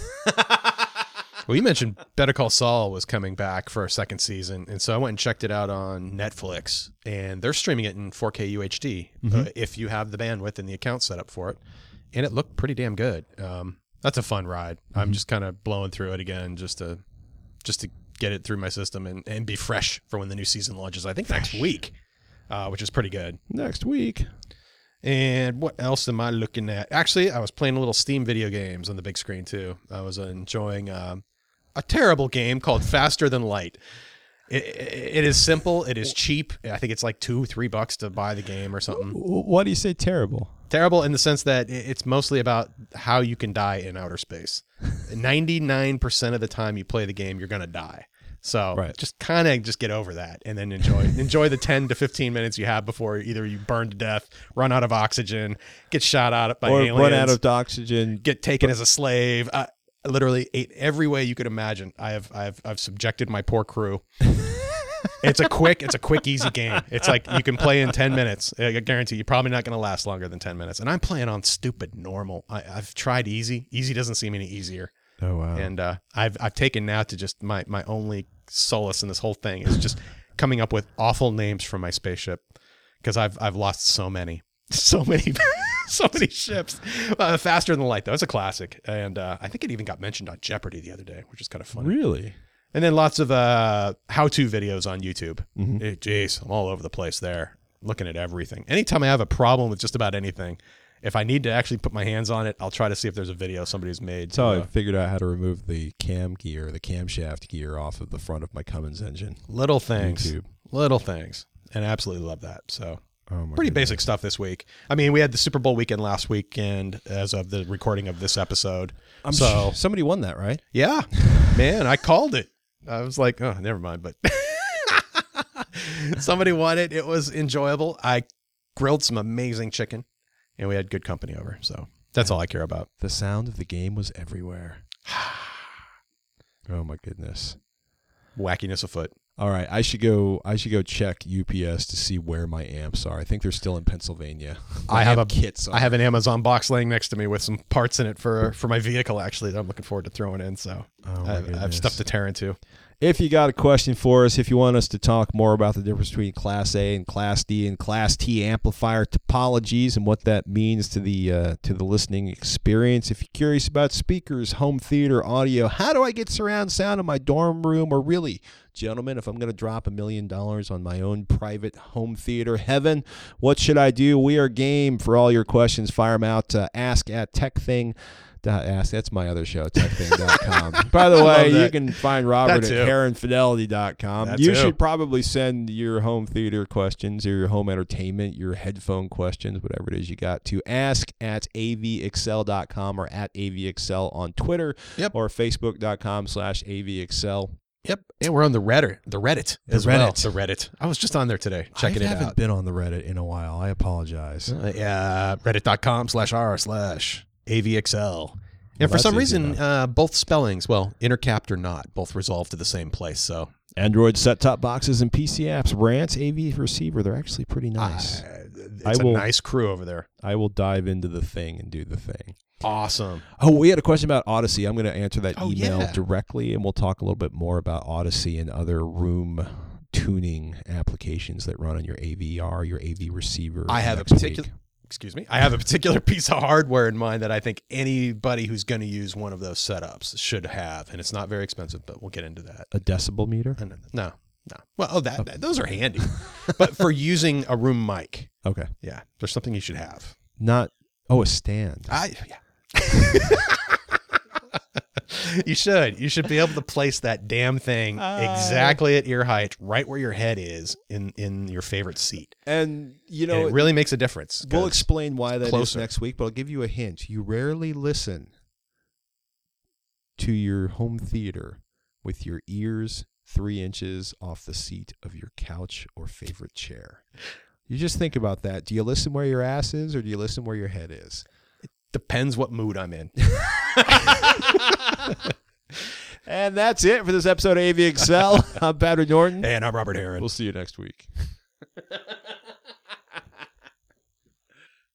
[SPEAKER 2] Well, you mentioned Better Call Saul was coming back for a second season, and so I went and checked it out on Netflix, and they're streaming it in four K U H D mm-hmm. uh, if you have the bandwidth and the account set up for it, and it looked pretty damn good. Um, that's a fun ride. Mm-hmm. I'm just kind of blowing through it again just to just to get it through my system and, and be fresh for when the new season launches. I think next week, uh, which is pretty good.
[SPEAKER 1] Next week.
[SPEAKER 2] And what else am I looking at? Actually, I was playing a little Steam video games on the big screen too. I was enjoying um, a terrible game called Faster Than Light. It, it, it is simple. It is cheap. I think it's like two, three bucks to buy the game or something.
[SPEAKER 1] Why do you say terrible?
[SPEAKER 2] Terrible in the sense that it's mostly about how you can die in outer space. ninety-nine percent of the time you play the game, you're going to die. So
[SPEAKER 1] right.
[SPEAKER 2] just kind of just get over that and then enjoy enjoy the ten to fifteen minutes you have before either you burn to death, run out of oxygen, get shot out by
[SPEAKER 1] or
[SPEAKER 2] aliens,
[SPEAKER 1] run out of oxygen,
[SPEAKER 2] get taken as a slave. Uh, literally ate every way you could imagine. I have I've I've subjected my poor crew. It's a quick it's a quick easy game. It's like you can play in ten minutes. I guarantee you're probably not going to last longer than ten minutes. And I'm playing on stupid normal. I, I've tried easy. Easy doesn't seem any easier.
[SPEAKER 1] Oh wow!
[SPEAKER 2] And uh, I've I've taken now to just my my only solace in this whole thing is just coming up with awful names for my spaceship because I've I've lost so many, so many, so many ships. Uh, Faster Than Light though, it's a classic, and uh, I think it even got mentioned on Jeopardy the other day, which is kind of funny.
[SPEAKER 1] Really?
[SPEAKER 2] And then lots of uh, how-to videos on YouTube.
[SPEAKER 1] Mm-hmm.
[SPEAKER 2] Hey, geez, I'm all over the place there, looking at everything. Anytime I have a problem with just about anything. If I need to actually put my hands on it, I'll try to see if there's a video somebody's made.
[SPEAKER 1] That's how
[SPEAKER 2] uh,
[SPEAKER 1] I figured out how to remove the cam gear, the camshaft gear off of the front of my Cummins engine.
[SPEAKER 2] Little things.
[SPEAKER 1] YouTube.
[SPEAKER 2] Little things. And I absolutely love that. So
[SPEAKER 1] oh my
[SPEAKER 2] pretty
[SPEAKER 1] goodness.
[SPEAKER 2] basic stuff this week. I mean, we had the Super Bowl weekend last weekend as of the recording of this episode.
[SPEAKER 1] I'm
[SPEAKER 2] so
[SPEAKER 1] sure somebody won that, right?
[SPEAKER 2] Yeah. Man, I called it. I was like, oh, never mind. But somebody won it. It was enjoyable. I grilled some amazing chicken. And we had good company over, so that's all I care about.
[SPEAKER 1] The sound of the game was everywhere. Oh my goodness.
[SPEAKER 2] Wackiness afoot.
[SPEAKER 1] All right, I should go I should go check U P S to see where my amps are. I think they're still in Pennsylvania.
[SPEAKER 2] I have a
[SPEAKER 1] kits.
[SPEAKER 2] I have an Amazon box laying next to me with some parts in it for for my vehicle actually that I'm looking forward to throwing in, so
[SPEAKER 1] oh
[SPEAKER 2] I, have, I have stuff to tear into.
[SPEAKER 1] If you got a question for us, if you want us to talk more about the difference between Class A and Class D and Class T amplifier topologies and what that means to the uh, to the listening experience, if you're curious about speakers, home theater, audio, how do I get surround sound in my dorm room, or really, gentlemen, if I'm going to drop a million dollars on my own private home theater heaven, what should I do? We are game for all your questions. Fire them out to ask at techthing. Ask. That's my other show, tech thing dot com. By the way, you can find Robert at heron fidelity dot com. You too. Should probably send your home theater questions or your home entertainment, your headphone questions, whatever it is you got, to ask at a v excel dot com or at a v excel on Twitter
[SPEAKER 2] yep.
[SPEAKER 1] or facebook dot com slash a v excel.
[SPEAKER 2] Yep. And we're on the Reddit, the Reddit
[SPEAKER 1] the
[SPEAKER 2] as
[SPEAKER 1] Reddit.
[SPEAKER 2] well. The Reddit. I was just on there today checking
[SPEAKER 1] I
[SPEAKER 2] it out.
[SPEAKER 1] I haven't been on the Reddit in a while. I apologize.
[SPEAKER 2] Uh, yeah. reddit dot com slash r slash A V X L. And
[SPEAKER 1] Well,
[SPEAKER 2] for some
[SPEAKER 1] that's easy
[SPEAKER 2] reason, uh, both spellings, well, intercapped or not, both resolve to the same place. So
[SPEAKER 1] Android set-top boxes and P C apps, Rants A V receiver, they're actually pretty nice.
[SPEAKER 2] Uh, it's
[SPEAKER 1] I
[SPEAKER 2] a
[SPEAKER 1] will-
[SPEAKER 2] nice crew over there.
[SPEAKER 1] I will dive into the thing and do the thing.
[SPEAKER 2] Awesome.
[SPEAKER 1] Oh, we had a question about Odyssey. I'm going to answer that
[SPEAKER 2] Oh,
[SPEAKER 1] email
[SPEAKER 2] yeah.
[SPEAKER 1] directly, and we'll talk a little bit more about Odyssey and other room tuning applications that run on your A V R, your A V receiver.
[SPEAKER 2] I have a
[SPEAKER 1] next
[SPEAKER 2] particular.
[SPEAKER 1] week.
[SPEAKER 2] Excuse me. I have a particular piece of hardware in mind that I think anybody who's going to use one of those setups should have, and it's not very expensive, but we'll get into that.
[SPEAKER 1] A decibel meter?
[SPEAKER 2] And no, no. Well, oh, that, that those are handy, but for using a room mic,
[SPEAKER 1] Okay.
[SPEAKER 2] yeah, there's something you should have.
[SPEAKER 1] Not, oh, a stand.
[SPEAKER 2] I yeah. You should. You should be able to place that damn thing
[SPEAKER 1] Uh,
[SPEAKER 2] exactly at ear height, right where your head is in, in your favorite seat.
[SPEAKER 1] And, you
[SPEAKER 2] And
[SPEAKER 1] know,
[SPEAKER 2] it really makes a difference.
[SPEAKER 1] we'll
[SPEAKER 2] 'cause-
[SPEAKER 1] explain why that is
[SPEAKER 2] closer.
[SPEAKER 1] next week, but I'll give you a hint. You rarely listen to your home theater with your ears three inches off the seat of your couch or favorite chair. You just think about that. Do you listen where your ass is, or do you listen where your head is?
[SPEAKER 2] Depends what mood I'm in.
[SPEAKER 1] And that's it for this episode of A V Excel. I'm Patrick Norton.
[SPEAKER 2] And I'm Robert Heron.
[SPEAKER 1] We'll see you next week.